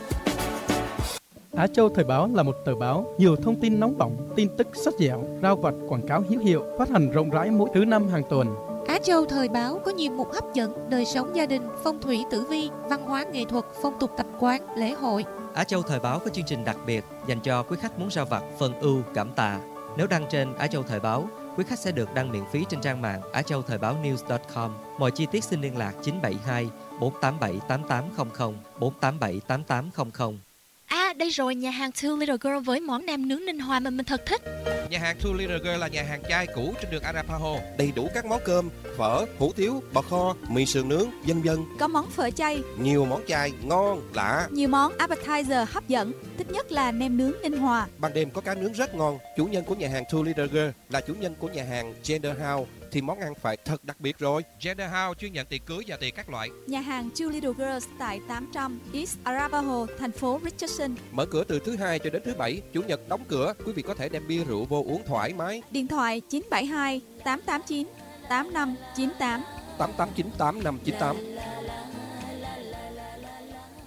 Á Châu Thời báo là một tờ báo nhiều thông tin nóng bỏng, tin tức sắc dẻo, rao vật, quảng cáo hữu hiệu, phát hành rộng rãi mỗi thứ năm hàng tuần. Á Châu Thời báo có nhiều mục hấp dẫn, đời sống gia đình, phong thủy tử vi, văn hóa nghệ thuật, phong tục tập quán, lễ hội. Á Châu Thời báo có chương trình đặc biệt dành cho quý khách muốn rao vặt, phần ưu, cảm tạ. Nếu đăng trên Á Châu Thời báo, quý khách sẽ được đăng miễn phí trên trang mạng á châu thời báo news chấm com. Mọi chi tiết xin liên lạc chín bảy hai bốn tám bảy tám tám không không, bốn tám bảy tám tám không không. À, đây rồi, nhà hàng Two Little Girl với món nem nướng Ninh Hòa mà mình thật thích. Nhà hàng Two Little Girl là nhà hàng chai cũ trên đường Arapaho. Đầy đủ các món cơm, phở, hủ tiếu, bò kho, mì sườn nướng, vân vân. Có món phở chay, nhiều món chay ngon, lạ. Nhiều món appetizer hấp dẫn, thích nhất là nem nướng Ninh Hòa. Ban đêm có cá nướng rất ngon. Chủ nhân của nhà hàng Two Little Girl là chủ nhân của nhà hàng Gender House thì món ăn phải thật đặc biệt rồi. Gender House chuyên nhận tiệc cưới và tiệc các loại. Nhà hàng Two Little Girls tại tám trăm East Arapaho, thành phố Richardson. Mở cửa từ thứ hai cho đến thứ bảy, chủ nhật đóng cửa. Quý vị có thể đem bia rượu vô uống thoải mái. Điện thoại chín bảy hai tám tám chín tám năm chín tám, tám tám chín tám năm chín tám.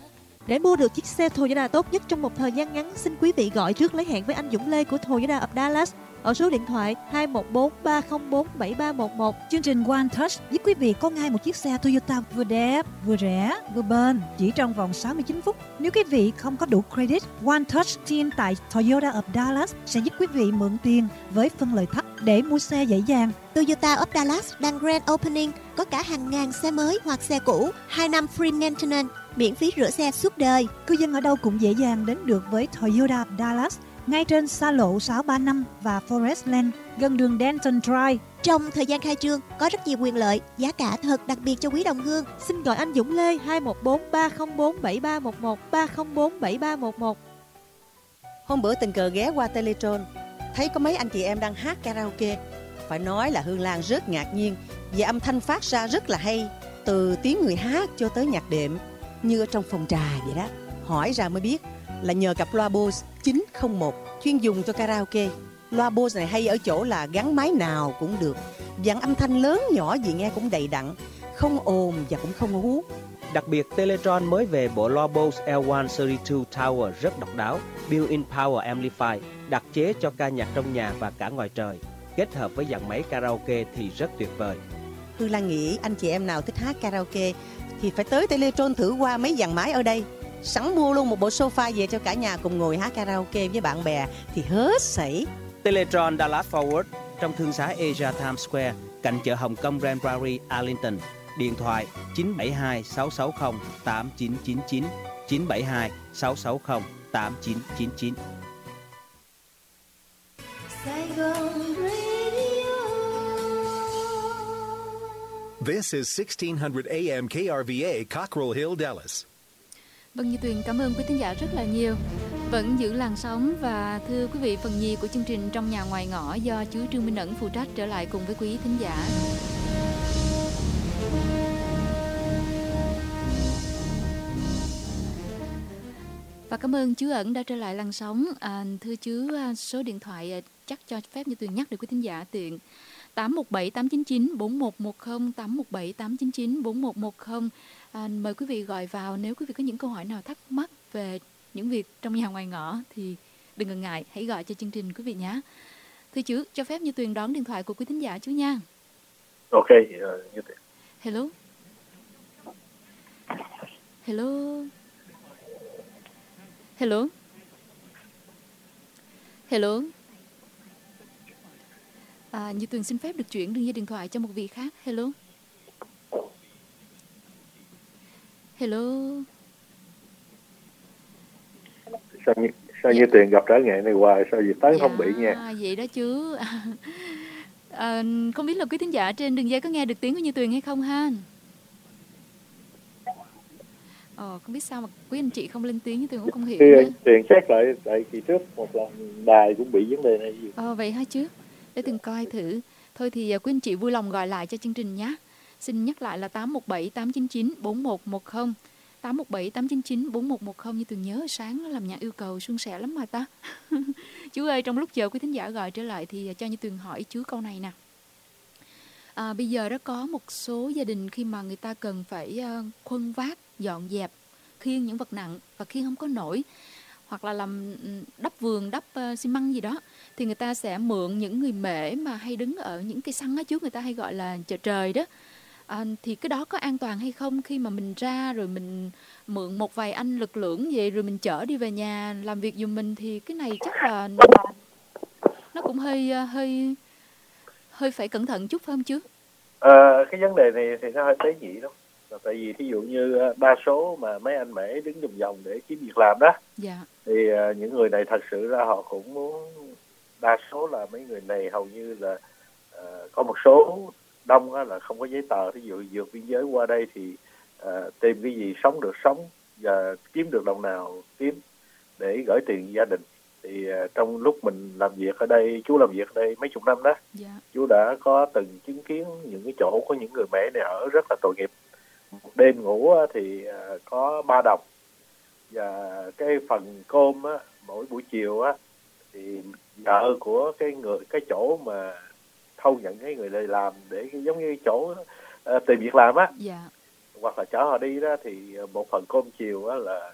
Để mua được chiếc xe Toyota tốt nhất trong một thời gian ngắn, xin quý vị gọi trước lấy hẹn với anh Dũng Lê của Toyota of Dallas ở số điện thoại hai một bốn ba không bốn bảy ba một một. Chương trình One Touch giúp quý vị có ngay một chiếc xe Toyota vừa đẹp, vừa rẻ, vừa bền chỉ trong vòng sáu mươi chín phút. Nếu quý vị không có đủ credit, One Touch team tại Toyota of Dallas sẽ giúp quý vị mượn tiền với phân lời thấp để mua xe dễ dàng. Toyota of Dallas đang grand opening, có cả hàng ngàn xe mới hoặc xe cũ, hai năm free maintenance, miễn phí rửa xe suốt đời. Cư dân ở đâu cũng dễ dàng đến được với Toyota of Dallas, ngay trên xa lộ sáu ba năm và Forest Land, gần đường Denton Drive. Trong thời gian khai trương, có rất nhiều quyền lợi, giá cả thật đặc biệt cho quý đồng hương. Xin gọi anh Dũng Lê hai một bốn ba không bốn bảy ba một một, ba không bốn bảy ba một một. Hôm bữa tình cờ ghé qua Teletron, thấy có mấy anh chị em đang hát karaoke. Phải nói là Hương Lan rất ngạc nhiên vì âm thanh phát ra rất là hay, từ tiếng người hát cho tới nhạc đệm, như ở trong phòng trà vậy đó. Hỏi ra mới biết là nhờ cặp loa Bose chín không một chuyên dùng cho karaoke. Loa Bose này hay ở chỗ là gắn máy nào cũng được, dàn âm thanh lớn nhỏ gì nghe cũng đầy đặn, không ồn và cũng không hú. Đặc biệt, Teletron mới về bộ loa Bose L một Series hai Tower rất độc đáo, built-in power amplifier, đặc chế cho ca nhạc trong nhà và cả ngoài trời. Kết hợp với dàn máy karaoke thì rất tuyệt vời. Hương Lan nghĩ anh chị em nào thích hát karaoke thì phải tới Teletron thử qua mấy dàn máy ở đây. Sẵn mua luôn một bộ sofa về cho cả nhà cùng ngồi hát karaoke với bạn bè thì hết sảy. Teletron Dallas Forward trong thương xá Asia Times Square, cạnh chợ Hồng Kông Grand Prairie, Arlington. Điện thoại chín bảy hai sáu sáu không tám chín chín chín, chín bảy hai sáu sáu không tám chín chín chín. Saigon Radio. This is sixteen hundred A M K R V A, Cockrell Hill, Dallas. Vâng, Như Tuyền cảm ơn quý thính giả rất là nhiều. Vẫn giữ làn sóng và thưa quý vị, phần nhì của chương trình Trong Nhà Ngoài Ngõ do chú Trương Minh Ẩn phụ trách trở lại cùng với quý thính giả. Và cảm ơn chú Ẩn đã trở lại làn sóng. À, thưa chú, số điện thoại chắc cho phép Như Tuyền nhắc để quý thính giả tiện. tám một bảy tám chín chín bốn một một không, tám một bảy tám chín chín bốn một một không. À, mời quý vị gọi vào nếu quý vị có những câu hỏi nào thắc mắc về những việc trong nhà ngoài ngõ thì đừng ngần ngại, hãy gọi cho chương trình quý vị nhé. Thưa chú, cho phép Như Tuyền đón điện thoại của quý thính giả chú nha. Ok, Như Tuyền. Hello. Hello. Hello. Hello. À, Như Tuyền xin phép được chuyển đường dây điện thoại cho một vị khác. Hello. Hello. Sao như, sao như Tuyền gặp trở ngại này hoài, sao gì tới dạ, không bị nha. Vậy đó chứ. À, không biết là quý thính giả trên đường dây có nghe được tiếng của Như Tuyền hay không ha? Ờ, không biết sao mà quý anh chị không lên tiếng, Như Tuyền cũng không hiểu. Thì Tuyền check lại tại kỳ trước một lần đài cũng bị vấn đề này gì. Ờ, vậy hả chứ? Để Tuyền coi thử. Thôi thì quý anh chị vui lòng gọi lại cho chương trình nhé. Xin nhắc lại là tám một bảy tám chín chín bốn một một không, tám một bảy tám chín chín bốn một một không. Như Tuyền nhớ sáng nó làm nhạc yêu cầu suôn sẻ lắm mà ta. Chú ơi, trong lúc chờ quý thính giả gọi trở lại thì cho Như Tuyền hỏi chú câu này nè. À, bây giờ đó có một số gia đình khi mà người ta cần phải uh, khuân vác, dọn dẹp, khiêng những vật nặng và khiêng không có nổi, hoặc là làm đắp vườn, đắp uh, xi măng gì đó, thì người ta sẽ mượn những người mễ mà hay đứng ở những cây xăng á chú, người ta hay gọi là chợ trời đó. À, thì cái đó có an toàn hay không khi mà mình ra rồi mình mượn một vài anh lực lưỡng về rồi mình chở đi về nhà làm việc giùm mình, thì cái này chắc là nó cũng hơi hơi hơi phải cẩn thận chút phải không chứ? À, cái vấn đề này thì nó hơi tế nhị lắm. Tại vì thí dụ như đa số mà mấy anh mễ đứng vòng vòng để kiếm việc làm đó, dạ. thì uh, những người này thật sự ra họ cũng muốn, đa số là mấy người này hầu như là uh, có một số đông á, là không có giấy tờ. Ví dụ vượt biên giới qua đây thì uh, tìm cái gì sống được sống và kiếm được đồng nào kiếm để gửi tiền gia đình. Thì uh, trong lúc mình làm việc ở đây, chú làm việc ở đây mấy chục năm đó, dạ. chú đã có từng chứng kiến những cái chỗ có những người mễ này ở rất là tội nghiệp. Một đêm ngủ á, thì uh, có ba đồng, và cái phần cơm á, mỗi buổi chiều á thì vợ của cái người cái chỗ mà thâu nhận cái người này làm để giống như chỗ uh, tìm việc làm á, dạ. hoặc là chở họ đi đó, thì một phần cơm chiều á là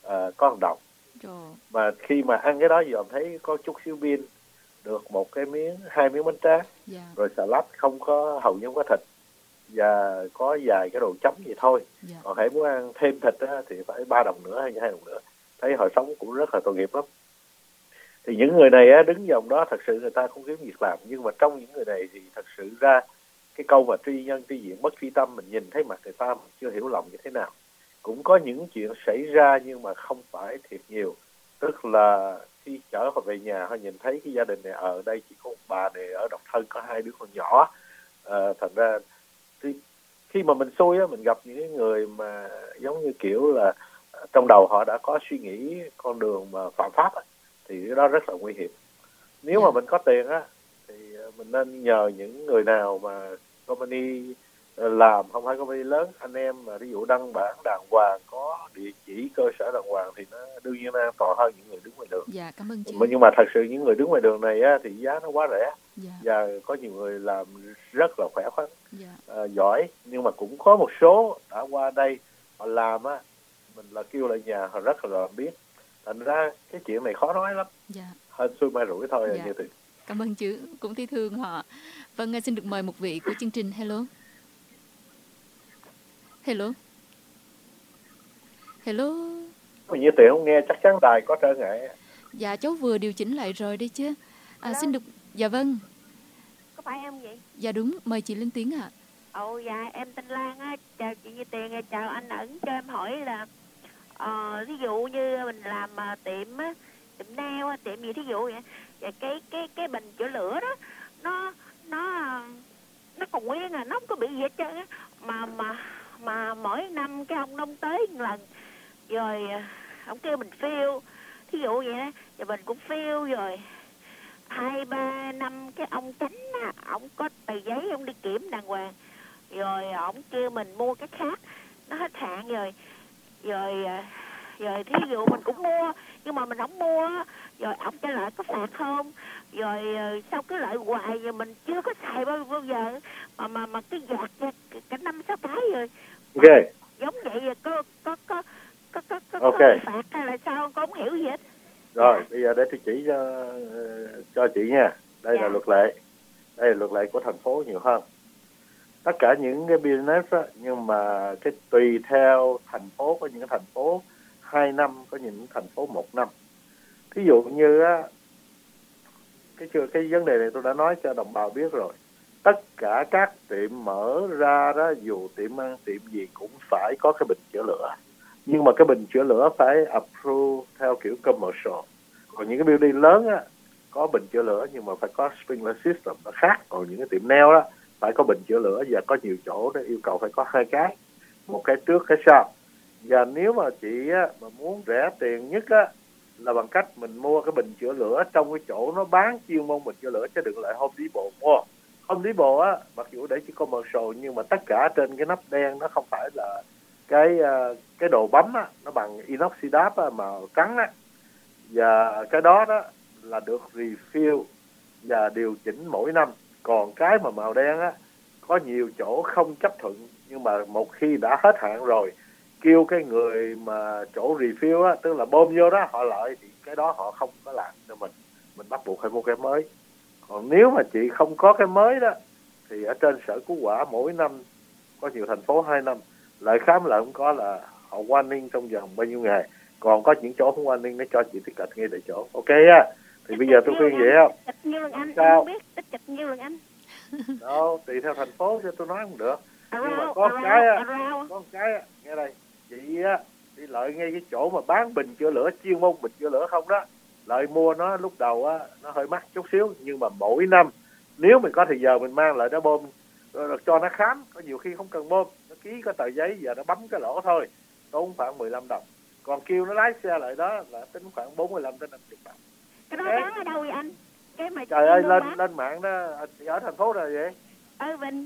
à, có một đồng. Trời. Mà khi mà ăn cái đó dòm thấy có chút xíu pin, được một cái miếng, hai miếng bánh tráng, Dạ. rồi salad không có, hầu như không có thịt, và có vài cái đồ chấm vậy thôi. Dạ. Còn hãy muốn ăn thêm thịt á, thì phải ba đồng nữa hay hai đồng nữa. Thấy họ sống cũng rất là tội nghiệp lắm. Thì những người này á, đứng vòng đó thật sự người ta không kiếm việc làm, nhưng mà trong những người này thì thật sự ra cái câu mà tri nhân tri diện bất tri tâm, mình nhìn thấy mặt người ta mình chưa hiểu lòng như thế nào. Cũng có những chuyện xảy ra nhưng mà không phải thiệt nhiều, tức là khi chở họ về nhà họ nhìn thấy cái gia đình này ở đây chỉ có một bà này ở độc thân, có hai đứa con nhỏ. À, thành ra thì khi mà mình xui á, mình gặp những người mà giống như kiểu là trong đầu họ đã có suy nghĩ con đường mà phạm pháp á, thì cái đó rất là nguy hiểm. Nếu mà mình có tiền á thì mình nên nhờ những người nào mà company làm, không phải company lớn, anh em mà ví dụ đăng bản đàng hoàng, có địa chỉ cơ sở đàng hoàng thì nó đương nhiên an toàn hơn những người đứng ngoài đường. Dạ, cảm ơn chị. Nhưng mà thật sự những người đứng ngoài đường này á, thì giá nó quá rẻ. Dạ. Và có nhiều người làm rất là khỏe khoắn, dạ. à, giỏi, nhưng mà cũng có một số đã qua đây họ làm á, mình là kêu lại nhà họ rất là biết. Thành ra cái chuyện này khó nói lắm. Dạ. Hên xui mai rủi thôi. Dạ. Như thế. Cảm ơn chứ, cũng thấy thương họ. Vâng, xin được mời một vị của chương trình. Hello. Hello. Hello. Mình như tiền không nghe chắc chắn đài có trở ngại. Dạ, cháu vừa điều chỉnh lại rồi đấy chứ. À, xin được. Dạ vâng. Có phải em vậy? Dạ đúng, mời chị lên tiếng ạ. Ồ dạ, em tên Lan á, chào chị Như Tiền, chào anh Ẩn. Cho em hỏi là uh, ví dụ như mình làm uh, tiệm á, tiệm nail á, tiệm gì thí dụ vậy, và cái cái cái bình chữa lửa đó nó nó nó còn nguyên à, nó không có bị gì hết trơn á, mà mà mà mỗi năm cái ông nông tới một lần rồi ông kêu mình fill, thí dụ vậy đó, rồi mình cũng fill rồi hai ba năm cái ông tránh á, ông có tờ giấy ông đi kiểm đàng hoàng, rồi ông kêu mình mua cái khác, nó hết hạn rồi, rồi rồi thí dụ mình cũng mua nhưng mà mình không mua, rồi ông trả lại có phạt không, rồi sao cứ lại hoài, rồi mình chưa có xài bao, bao giờ mà mà mà cái giặt cả năm sáu cái rồi. Ok. Giống vậy rồi có có có có có có, okay. có phạt hay là sao con không hiểu gì hết. Rồi bây giờ để tôi chỉ cho cho chị nha. Đây dạ. là luật lệ. Đây là luật lệ của thành phố nhiều hơn. Tất cả những cái business á, nhưng mà cái tùy theo thành phố, có những cái thành phố hai năm, có những thành phố một năm. Ví dụ như á, cái cái vấn đề này tôi đã nói cho đồng bào biết rồi. Tất cả các tiệm mở ra đó, dù tiệm ăn tiệm gì cũng phải có cái bình chữa lửa. Nhưng mà cái bình chữa lửa phải approve theo kiểu commercial. Còn những cái building lớn á, có bình chữa lửa nhưng mà phải có sprinkler system, nó khác. Còn những cái tiệm nail đó phải có bình chữa lửa, và có nhiều chỗ đó yêu cầu phải có hai cái, một cái trước cái sau. Và nếu mà chị á, mà muốn rẻ tiền nhất á, là bằng cách mình mua cái bình chữa lửa trong cái chỗ nó bán chuyên môn bình chữa lửa, chứ đừng lại Home Depot mua. Home Depot á, mặc dù để chỉ commercial nhưng mà tất cả trên cái nắp đen nó không phải là cái cái đồ bấm á, nó bằng inoxidab á, màu trắng á, và cái đó đó là được refill và điều chỉnh mỗi năm. Còn cái mà màu đen á, có nhiều chỗ không chấp thuận, nhưng mà một khi đã hết hạn rồi, kêu cái người mà chỗ refill á, tức là bơm vô đó họ lợi, thì cái đó họ không có làm cho mình, mình bắt buộc phải mua cái mới. Còn nếu mà chị không có cái mới đó, thì ở trên Sở Cứu Hỏa mỗi năm, có nhiều thành phố hai năm, lại khám lại không có là họ warning trong vòng bao nhiêu ngày. Còn có những chỗ không warning, nó cho chị tiếp cận ngay tại chỗ. Ok á. Thì bây giờ tôi khuyên vậy không? Tích nhiêu lần anh, sao? Anh không biết tích chịch nhiêu lần anh. Đâu, tùy theo thành phố cho tôi nói không được. Around, Nhưng mà có around, cái á, around. có cái á, nghe đây, chị á, đi lợi ngay cái chỗ mà bán bình chữa lửa, chuyên môn bình chữa lửa không đó. Lợi mua nó lúc đầu á, nó hơi mắc chút xíu, nhưng mà mỗi năm, nếu mình có thời giờ mình mang lại đó bơm, rồi cho nó khám, có nhiều khi không cần bơm, nó ký có tờ giấy và nó bấm cái lỗ thôi, tốn khoảng mười lăm đồng. Còn kêu nó lái xe lại đó là tính khoảng bốn mươi lăm đến năm mươi đồng. Cái đó bán ở đâu vậy anh? Cái mà trời ơi, lên bán. Lên mạng đó, ở thành phố nào vậy? Ở Vinh.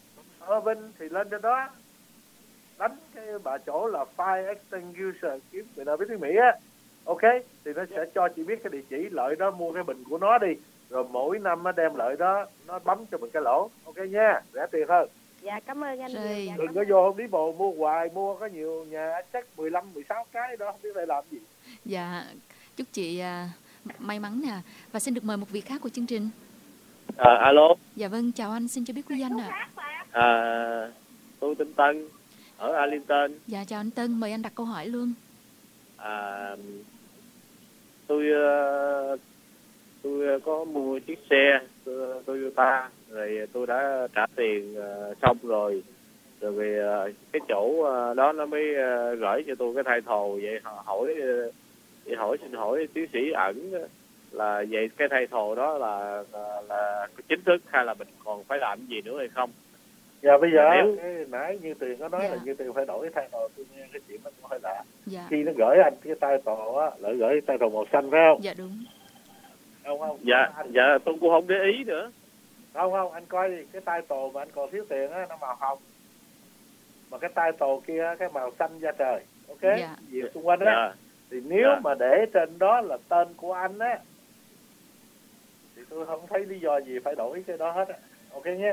Ở Vinh thì lên trên đó, đánh cái bà chỗ là Fire Extinguisher, kiếm người nào biết tiếng Mỹ á, ok, thì nó sẽ cho chị biết cái địa chỉ lợi đó, mua cái bình của nó đi, rồi mỗi năm nó đem lợi đó, nó bấm cho mình cái lỗ, ok nha, rẻ tiền hơn. Dạ cảm ơn anh. Rồi. Dạ, Đừng có vô Home Depot mua hoài, mua có nhiều nhà chắc mười lăm, mười sáu cái đó không biết để làm gì. Dạ, chúc chị à, may mắn nè. Và xin được mời một vị khác của chương trình. À, alo. Dạ vâng, chào anh, xin cho biết quý danh ạ. À, tôi tên Tân ở Arlington. Dạ chào anh Tân, mời anh đặt câu hỏi luôn. À, tôi tôi có mua chiếc xe Toyota rồi tôi đã trả tiền xong rồi rồi cái chỗ đó nó mới gửi cho tôi cái title. Vậy hỏi vậy hỏi xin hỏi tiến sĩ ẩn là vậy cái title đó là là, là chính thức hay là mình còn phải làm gì nữa hay không? Dạ bây giờ Nếu... cái nãy Như Tuyền có nói Dạ. là Như Tuyền phải đổi cái title, tôi nghe cái chuyện đó cũng hơi lạ. Dạ. Khi nó gửi anh cái title á, lại gửi title màu xanh phải không? Dạ đúng. Không không? Dạ, anh... dạ tôi cũng không để ý nữa. Không không, anh coi đi, cái title mà anh còn thiếu tiền á nó màu hồng. Mà cái title kia cái màu xanh da trời. Ok? Dạ. Gì xung quanh á. Dạ. Thì nếu Dạ. mà để trên đó là tên của anh á thì tôi không thấy lý do gì phải đổi cái đó hết á. Ok nhé.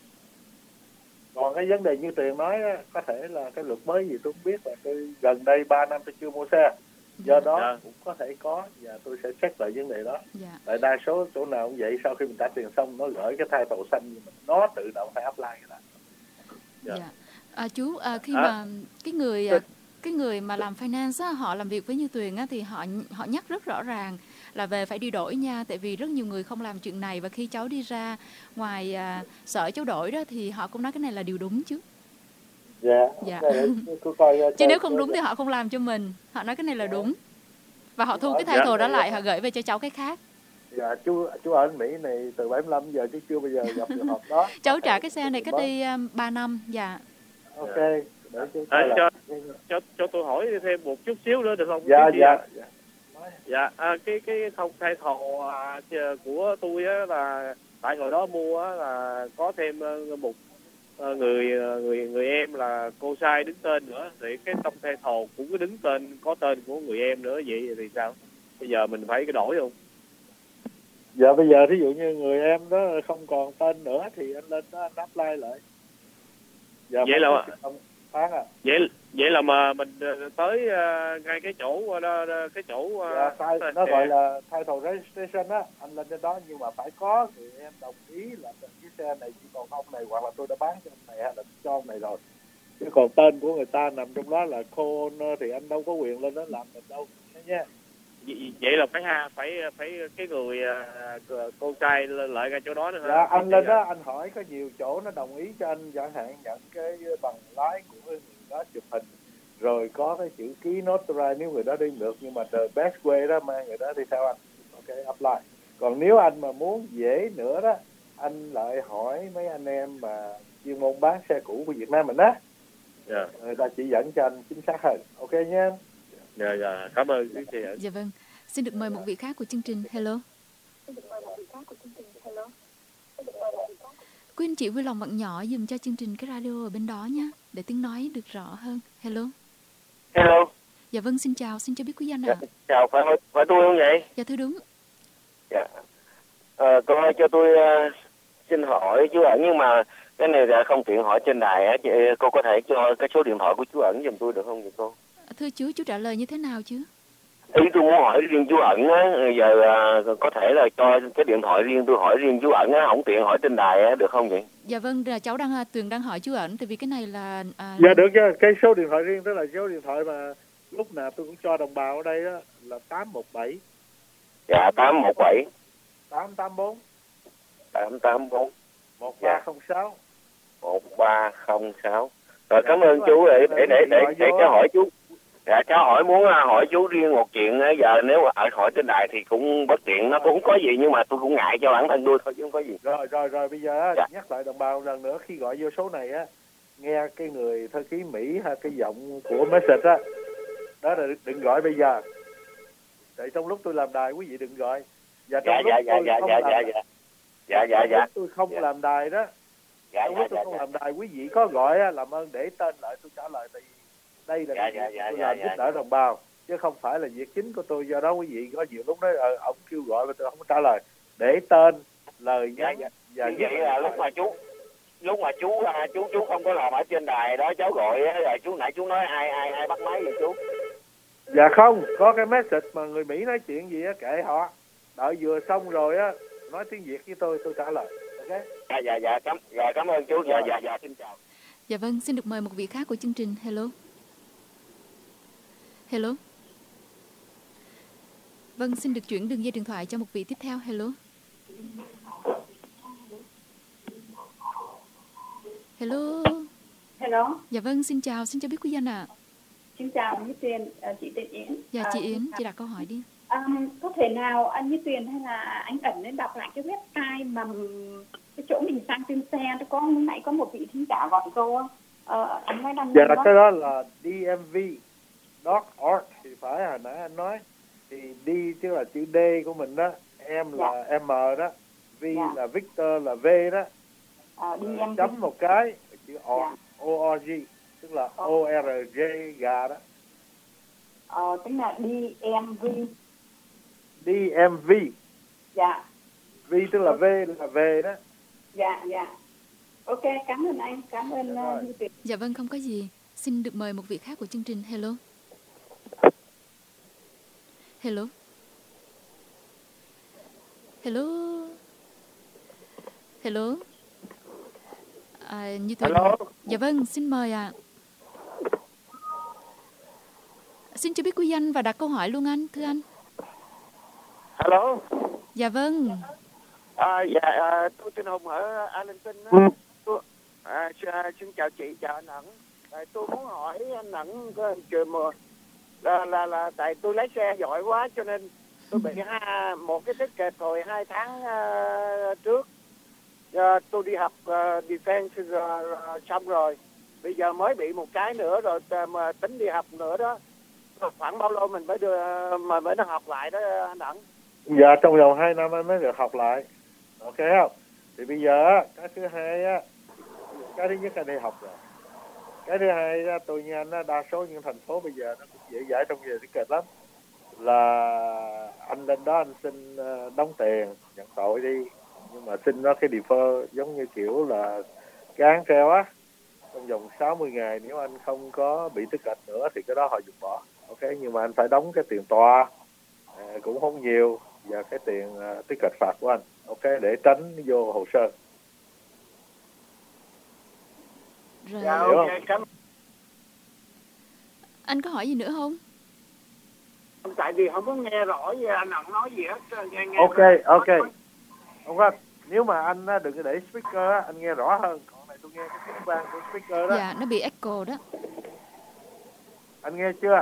Còn cái vấn đề như Tuyền nói á, có thể là cái luật mới gì tôi không biết, là tôi gần đây ba năm tôi chưa mua xe, do đó Dạ. cũng có thể có, và tôi sẽ check lại vấn đề đó. Dạ. Tại đa số chỗ nào cũng vậy, sau khi mình trả tiền xong nó gửi cái title xanh, nhưng mà nó tự động phải apply cái đó. Dạ. Dạ. À, chú à, khi À. mà cái người à, cái người mà làm finance á, họ làm việc với Như Tuyền á, thì họ họ nhắc rất rõ ràng là về phải đi đổi nha, tại vì rất nhiều người không làm chuyện này, và khi cháu đi ra ngoài à, sở cháu đổi đó thì họ cũng nói cái này là điều đúng chứ. Dạ. Dạ. Okay, tôi coi, Chứ coi, nếu không coi, đúng thì họ không làm cho mình, họ nói cái này là đúng và họ thu cái title dạ. đó lại, họ gửi về cho cháu cái khác. Dạ, chú chú ở Mỹ này từ bảy mươi lăm giờ chứ chưa bao giờ gặp trường hợp đó. Cháu trả cái xe này cách đây um, ba năm. Dạ. Ok. Để chú À, coi cho, lại. cho cho tôi hỏi thêm một chút xíu nữa được không? Dạ Cái gì dạ. ạ? Dạ, à, cái cái thông thay thầu à, của tôi á là tại hồi đó mua á là có thêm uh, một uh, người người người em là cô sai đứng tên nữa, thì cái thông thay thầu cũng có đứng tên, có tên của người em nữa, vậy thì sao? Bây giờ mình phải cái đổi không? Dạ bây giờ thí dụ như người em đó không còn tên nữa thì anh lên đó anh apply lại. Dạ, vậy là phán à. vậy vậy là mà mình tới uh, ngay cái chỗ đó, cái chỗ uh, Dạ, thay, nó gọi là title registration á, anh lên trên đó, nhưng mà phải có người em đồng ý là cái xe này chỉ còn ông này, hoặc là tôi đã bán cho ông này hay là cho ông này rồi. Chứ còn tên của người ta nằm trong đó là co-owner thì anh đâu có quyền lên đó làm mình đâu nha. Vậy là phải ha phải phải cái người uh, cô trai lại ra chỗ đó nữa hả? Dạ, anh lên đó anh hỏi có nhiều chỗ nó đồng ý cho anh, chẳng hạn nhận cái bằng lái của người đó chụp hình, rồi có cái chữ ký notarize nếu người đó đi được, nhưng mà the best way đó mang người đó đi theo anh. Ok, apply. Còn nếu anh mà muốn dễ nữa đó, anh lại hỏi mấy anh em mà chuyên môn bán xe cũ của Việt Nam mình đó. Dạ. Người ta chỉ dẫn cho anh chính xác hơn. Ok nha anh. Dạ dạ, cảm ơn quý vị. Dạ vâng. Xin được mời một vị khác của chương trình. Hello. Quý anh chị vui lòng bật nhỏ dùm cho chương trình cái radio ở bên đó nha, để tiếng nói được rõ hơn. Hello. Hello. Dạ vâng, xin chào, xin cho biết quý danh ạ. Dạ, chào, phải phải tôi không vậy? Dạ thưa đúng. Dạ. À, cô ơi, cho tôi uh, xin hỏi chú ẩn, nhưng mà cái này là không tiện hỏi trên đài á, cô có thể cho cái số điện thoại của chú ẩn giùm tôi được không vậy cô? Thưa chú, chú trả lời như thế nào chứ? Ý tôi muốn hỏi riêng chú ẩn á, giờ uh, có thể là cho cái điện thoại riêng tôi hỏi riêng chú ẩn á, không tiện hỏi trên đài á, được không vậy? Dạ vâng, là cháu đang Tuyền đang hỏi chú ẩn, tại vì cái này là à... Dạ được chứ, cái số điện thoại riêng tức là số điện thoại mà lúc nào tôi cũng cho đồng bào ở đây đó là tám một bảy. Dạ tám một bảy tám tám bốn tám tám bốn một ba không sáu một ba không sáu. Rồi cảm ơn chú, để để để để, để cháu hỏi chú. Dạ cháu hỏi muốn hỏi chú riêng một chuyện, giờ nếu ở hỏi trên đài thì cũng bất tiện, nó cũng không có gì, nhưng mà tôi cũng ngại cho bản thân tôi thôi chứ không có gì. Rồi rồi rồi bây giờ dạ. nhắc lại đồng bào lần nữa, khi gọi vô số này á, nghe cái người thư ký Mỹ hay cái giọng của message á, đó là đừng gọi bây giờ. Tại trong lúc tôi làm đài quý vị đừng gọi. Và trong dạ, lúc dạ, tôi dạ, không dạ, làm dạ, dạ. Dạ dạ dạ. tôi không dạ. làm đài đó. Dạ, trong dạ, lúc tôi dạ, không dạ. làm đài, quý vị có gọi á, làm ơn để tên lại tôi trả lời, tại vì đây là dạ, dạ, dạ, tôi dạ, làm dạ, giúp dạ. đỡ đồng bào, chứ không phải là việc chính của tôi. Do đó quý vị có nhiều lúc đó ờ, ông kêu gọi mà tôi không có trả lời, để tên, lời dạ, nhắn dạ. và Như vậy là lúc mà chú lúc mà chú chú chú không có làm ở trên đài đó, cháu gọi rồi chú nãy chú nói ai ai ai bắt máy vậy chú? Dạ không, có cái message mà người Mỹ nói chuyện gì á, kệ họ. Đợi vừa xong rồi á, nói tiếng Việt với tôi, tôi trả lời. Ok? Dạ dạ dạ, cảm dạ, cảm ơn chú. Dạ dạ dạ, xin chào. Dạ vâng, xin được mời một vị khác của chương trình. Hello. Hello. Vâng, xin được chuyển đường dây điện thoại cho một vị tiếp theo. Hello. Hello. Hello. Dạ vâng, xin chào, xin cho biết quý danh ạ. À. Xin chào anh Như Tuyền, à, chị tên Yến. Dạ chị à, Yến, chị đặt câu hỏi đi. À, có thể nào anh Như Tuyền hay là anh Ẩn nên đọc lại cái website mà cái chỗ mình sang tên xe, nó có nãy có một vị thính giả gọi cô ờ, anh nói đăng. Dạ đó. Cái đó là D M V chấm org thì phải, hồi nãy anh nói thì D chứ là chữ D của mình đó, M là dạ. M đó, V dạ. là Victor là V đó, à, D M V. Chấm một cái chữ org, dạ. O R G tức là O R J gà đó. Ờ, tức là D M V. D M V. Dạ. V tức là V là về đó. Dạ dạ. Ok, cảm ơn anh, cảm ơn Như Tuyền. Dạ vâng, không có gì. Xin được mời một vị khác của chương trình. Hello. Hello. Hello. Hello. À, Như Tuyền. Hello. Dạ vâng, xin mời ạ. À. Xin cho biết quý danh và đặt câu hỏi luôn anh, thưa anh. Hello. Dạ vâng. À, dạ, à, tôi tên Hùng ở Arlington. Ừ. Tôi, à, xin chào chị, chào anh Ẩn. À, tôi muốn hỏi anh Ẩn trường mà là, là là tại tôi lái xe giỏi quá cho nên tôi bị ha, một cái ticket rồi hai tháng uh, trước uh, tôi đi học uh, defense uh, xong rồi, bây giờ mới bị một cái nữa rồi uh, mà tính đi học nữa đó. Khoảng bao lâu mình mới đưa mà mới được học lại đó anh Ẩn? Dạ trong vòng hai năm anh mới được học lại. Ok không? Thì bây giờ cái thứ hai á, cái thứ nhất là đi học rồi. Cái thứ hai á, tôi như anh á, đa số những thành phố bây giờ nó cũng dễ dãi trong giờ ticket lắm. Là anh lên đó anh xin đóng tiền, nhận tội đi. Nhưng mà xin nó cái defer giống như kiểu là cái án treo á. Trong vòng sáu mươi ngày nếu anh không có bị ticket nữa thì cái đó họ dừng bỏ. Ok, nhưng mà anh phải đóng cái tiền tòa à, cũng không nhiều và cái tiền uh, ticket phạt của anh. Ok, để tránh vô hồ sơ. Rồi. Dạ, ok, cảm ơn. Anh có hỏi gì nữa không? Tại vì không có nghe rõ gì anh Ẩn nói gì hết. Nghe, nghe ok, ok. Không có. Nếu mà anh đừng có để speaker anh nghe rõ hơn. Còn này tôi nghe cái tiếng vang của speaker đó. Dạ, nó bị echo đó. Anh nghe chưa?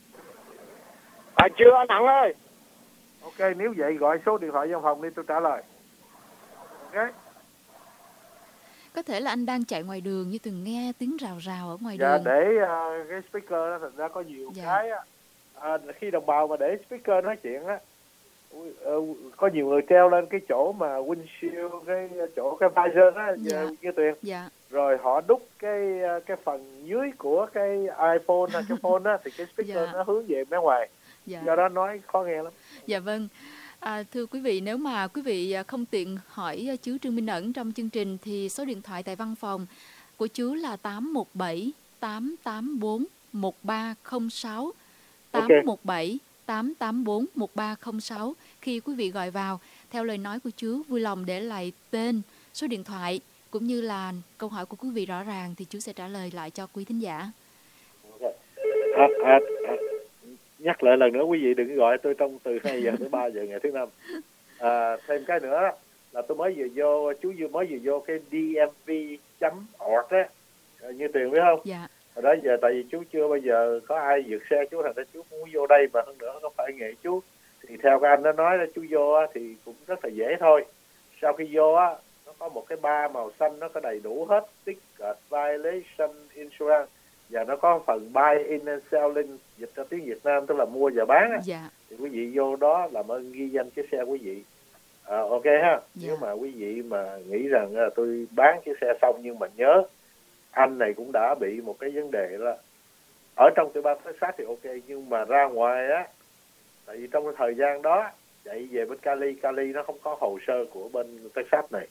À, chưa anh Ẩn ơi. Ok, nếu vậy gọi số điện thoại văn phòng đi tôi trả lời. Ok. Có thể là anh đang chạy ngoài đường như từng nghe tiếng rào rào ở ngoài dạ, đường. Dạ, để uh, cái speaker đó thành ra có nhiều dạ. cái á. À, khi đồng bào mà để speaker nói chuyện á, uh, có nhiều người treo lên cái chỗ mà windshield, cái chỗ cái visor á, dạ. như Tuyền. Dạ. Rồi họ đúc cái cái phần dưới của cái iPhone hay cái phone á thì cái speaker dạ. nó hướng về bên ngoài. Dạ. Do đó nói khó nghe lắm. Dạ vâng. À, thưa quý vị, nếu mà quý vị không tiện hỏi chú Trương Minh Ẩn trong chương trình thì số điện thoại tại văn phòng của chú là tám một bảy tám tám bốn một ba không sáu, tám một bảy tám tám bốn một ba không sáu. Khi quý vị gọi vào, theo lời nói của chú, vui lòng để lại tên, số điện thoại cũng như là câu hỏi của quý vị rõ ràng thì chú sẽ trả lời lại cho quý thính giả. À, à, à. Nhắc lại lần nữa quý vị đừng gọi tôi trong từ hai giờ tới ba giờ ngày thứ năm. À, thêm cái nữa là tôi mới vừa vô, chú vừa mới vừa vô cái D M V chấm org á, như Tuyền biết không? Dạ. Hồi đó giờ tại vì chú chưa bao giờ có ai vượt xe chú, thành ra chú muốn vô đây mà hơn nữa có phải nghề chú. Thì theo cái anh nó nói là chú vô á, thì cũng rất là dễ thôi. Sau khi vô á, nó có một cái ba màu xanh, nó có đầy đủ hết ticket, violation, insurance. Và nó có phần buy in and sell in, dịch ra tiếng Việt Nam tức là mua và bán á. Dạ. Thì quý vị vô đó làm ơn ghi danh cái xe quý vị. À, ok ha. Dạ. Nếu mà quý vị mà nghĩ rằng là tôi bán cái xe xong, nhưng mà nhớ anh này cũng đã bị một cái vấn đề đó. Ở trong tiểu bang Texas thì ok, nhưng mà ra ngoài á, tại vì trong cái thời gian đó chạy về bên Cali, Cali nó không có hồ sơ của bên Texas này.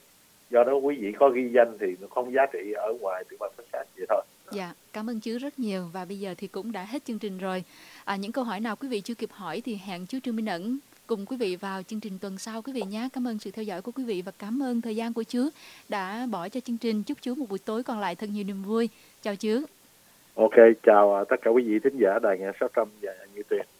do đó quý vị có ghi danh thì nó không giá trị ở ngoài tư vấn sát vậy thôi. Dạ, cảm ơn chú rất nhiều và bây giờ thì cũng đã hết chương trình rồi. À, những câu hỏi nào quý vị chưa kịp hỏi thì hẹn chú Trương Minh Ẩn cùng quý vị vào chương trình tuần sau quý vị nhé. Cảm ơn sự theo dõi của quý vị và cảm ơn thời gian của chú đã bỏ cho chương trình. Chúc chú một buổi tối còn lại thật nhiều niềm vui. Chào chú. Ok, chào tất cả quý vị thính giả Đài Ngàn sáu trăm và Như Tuyền.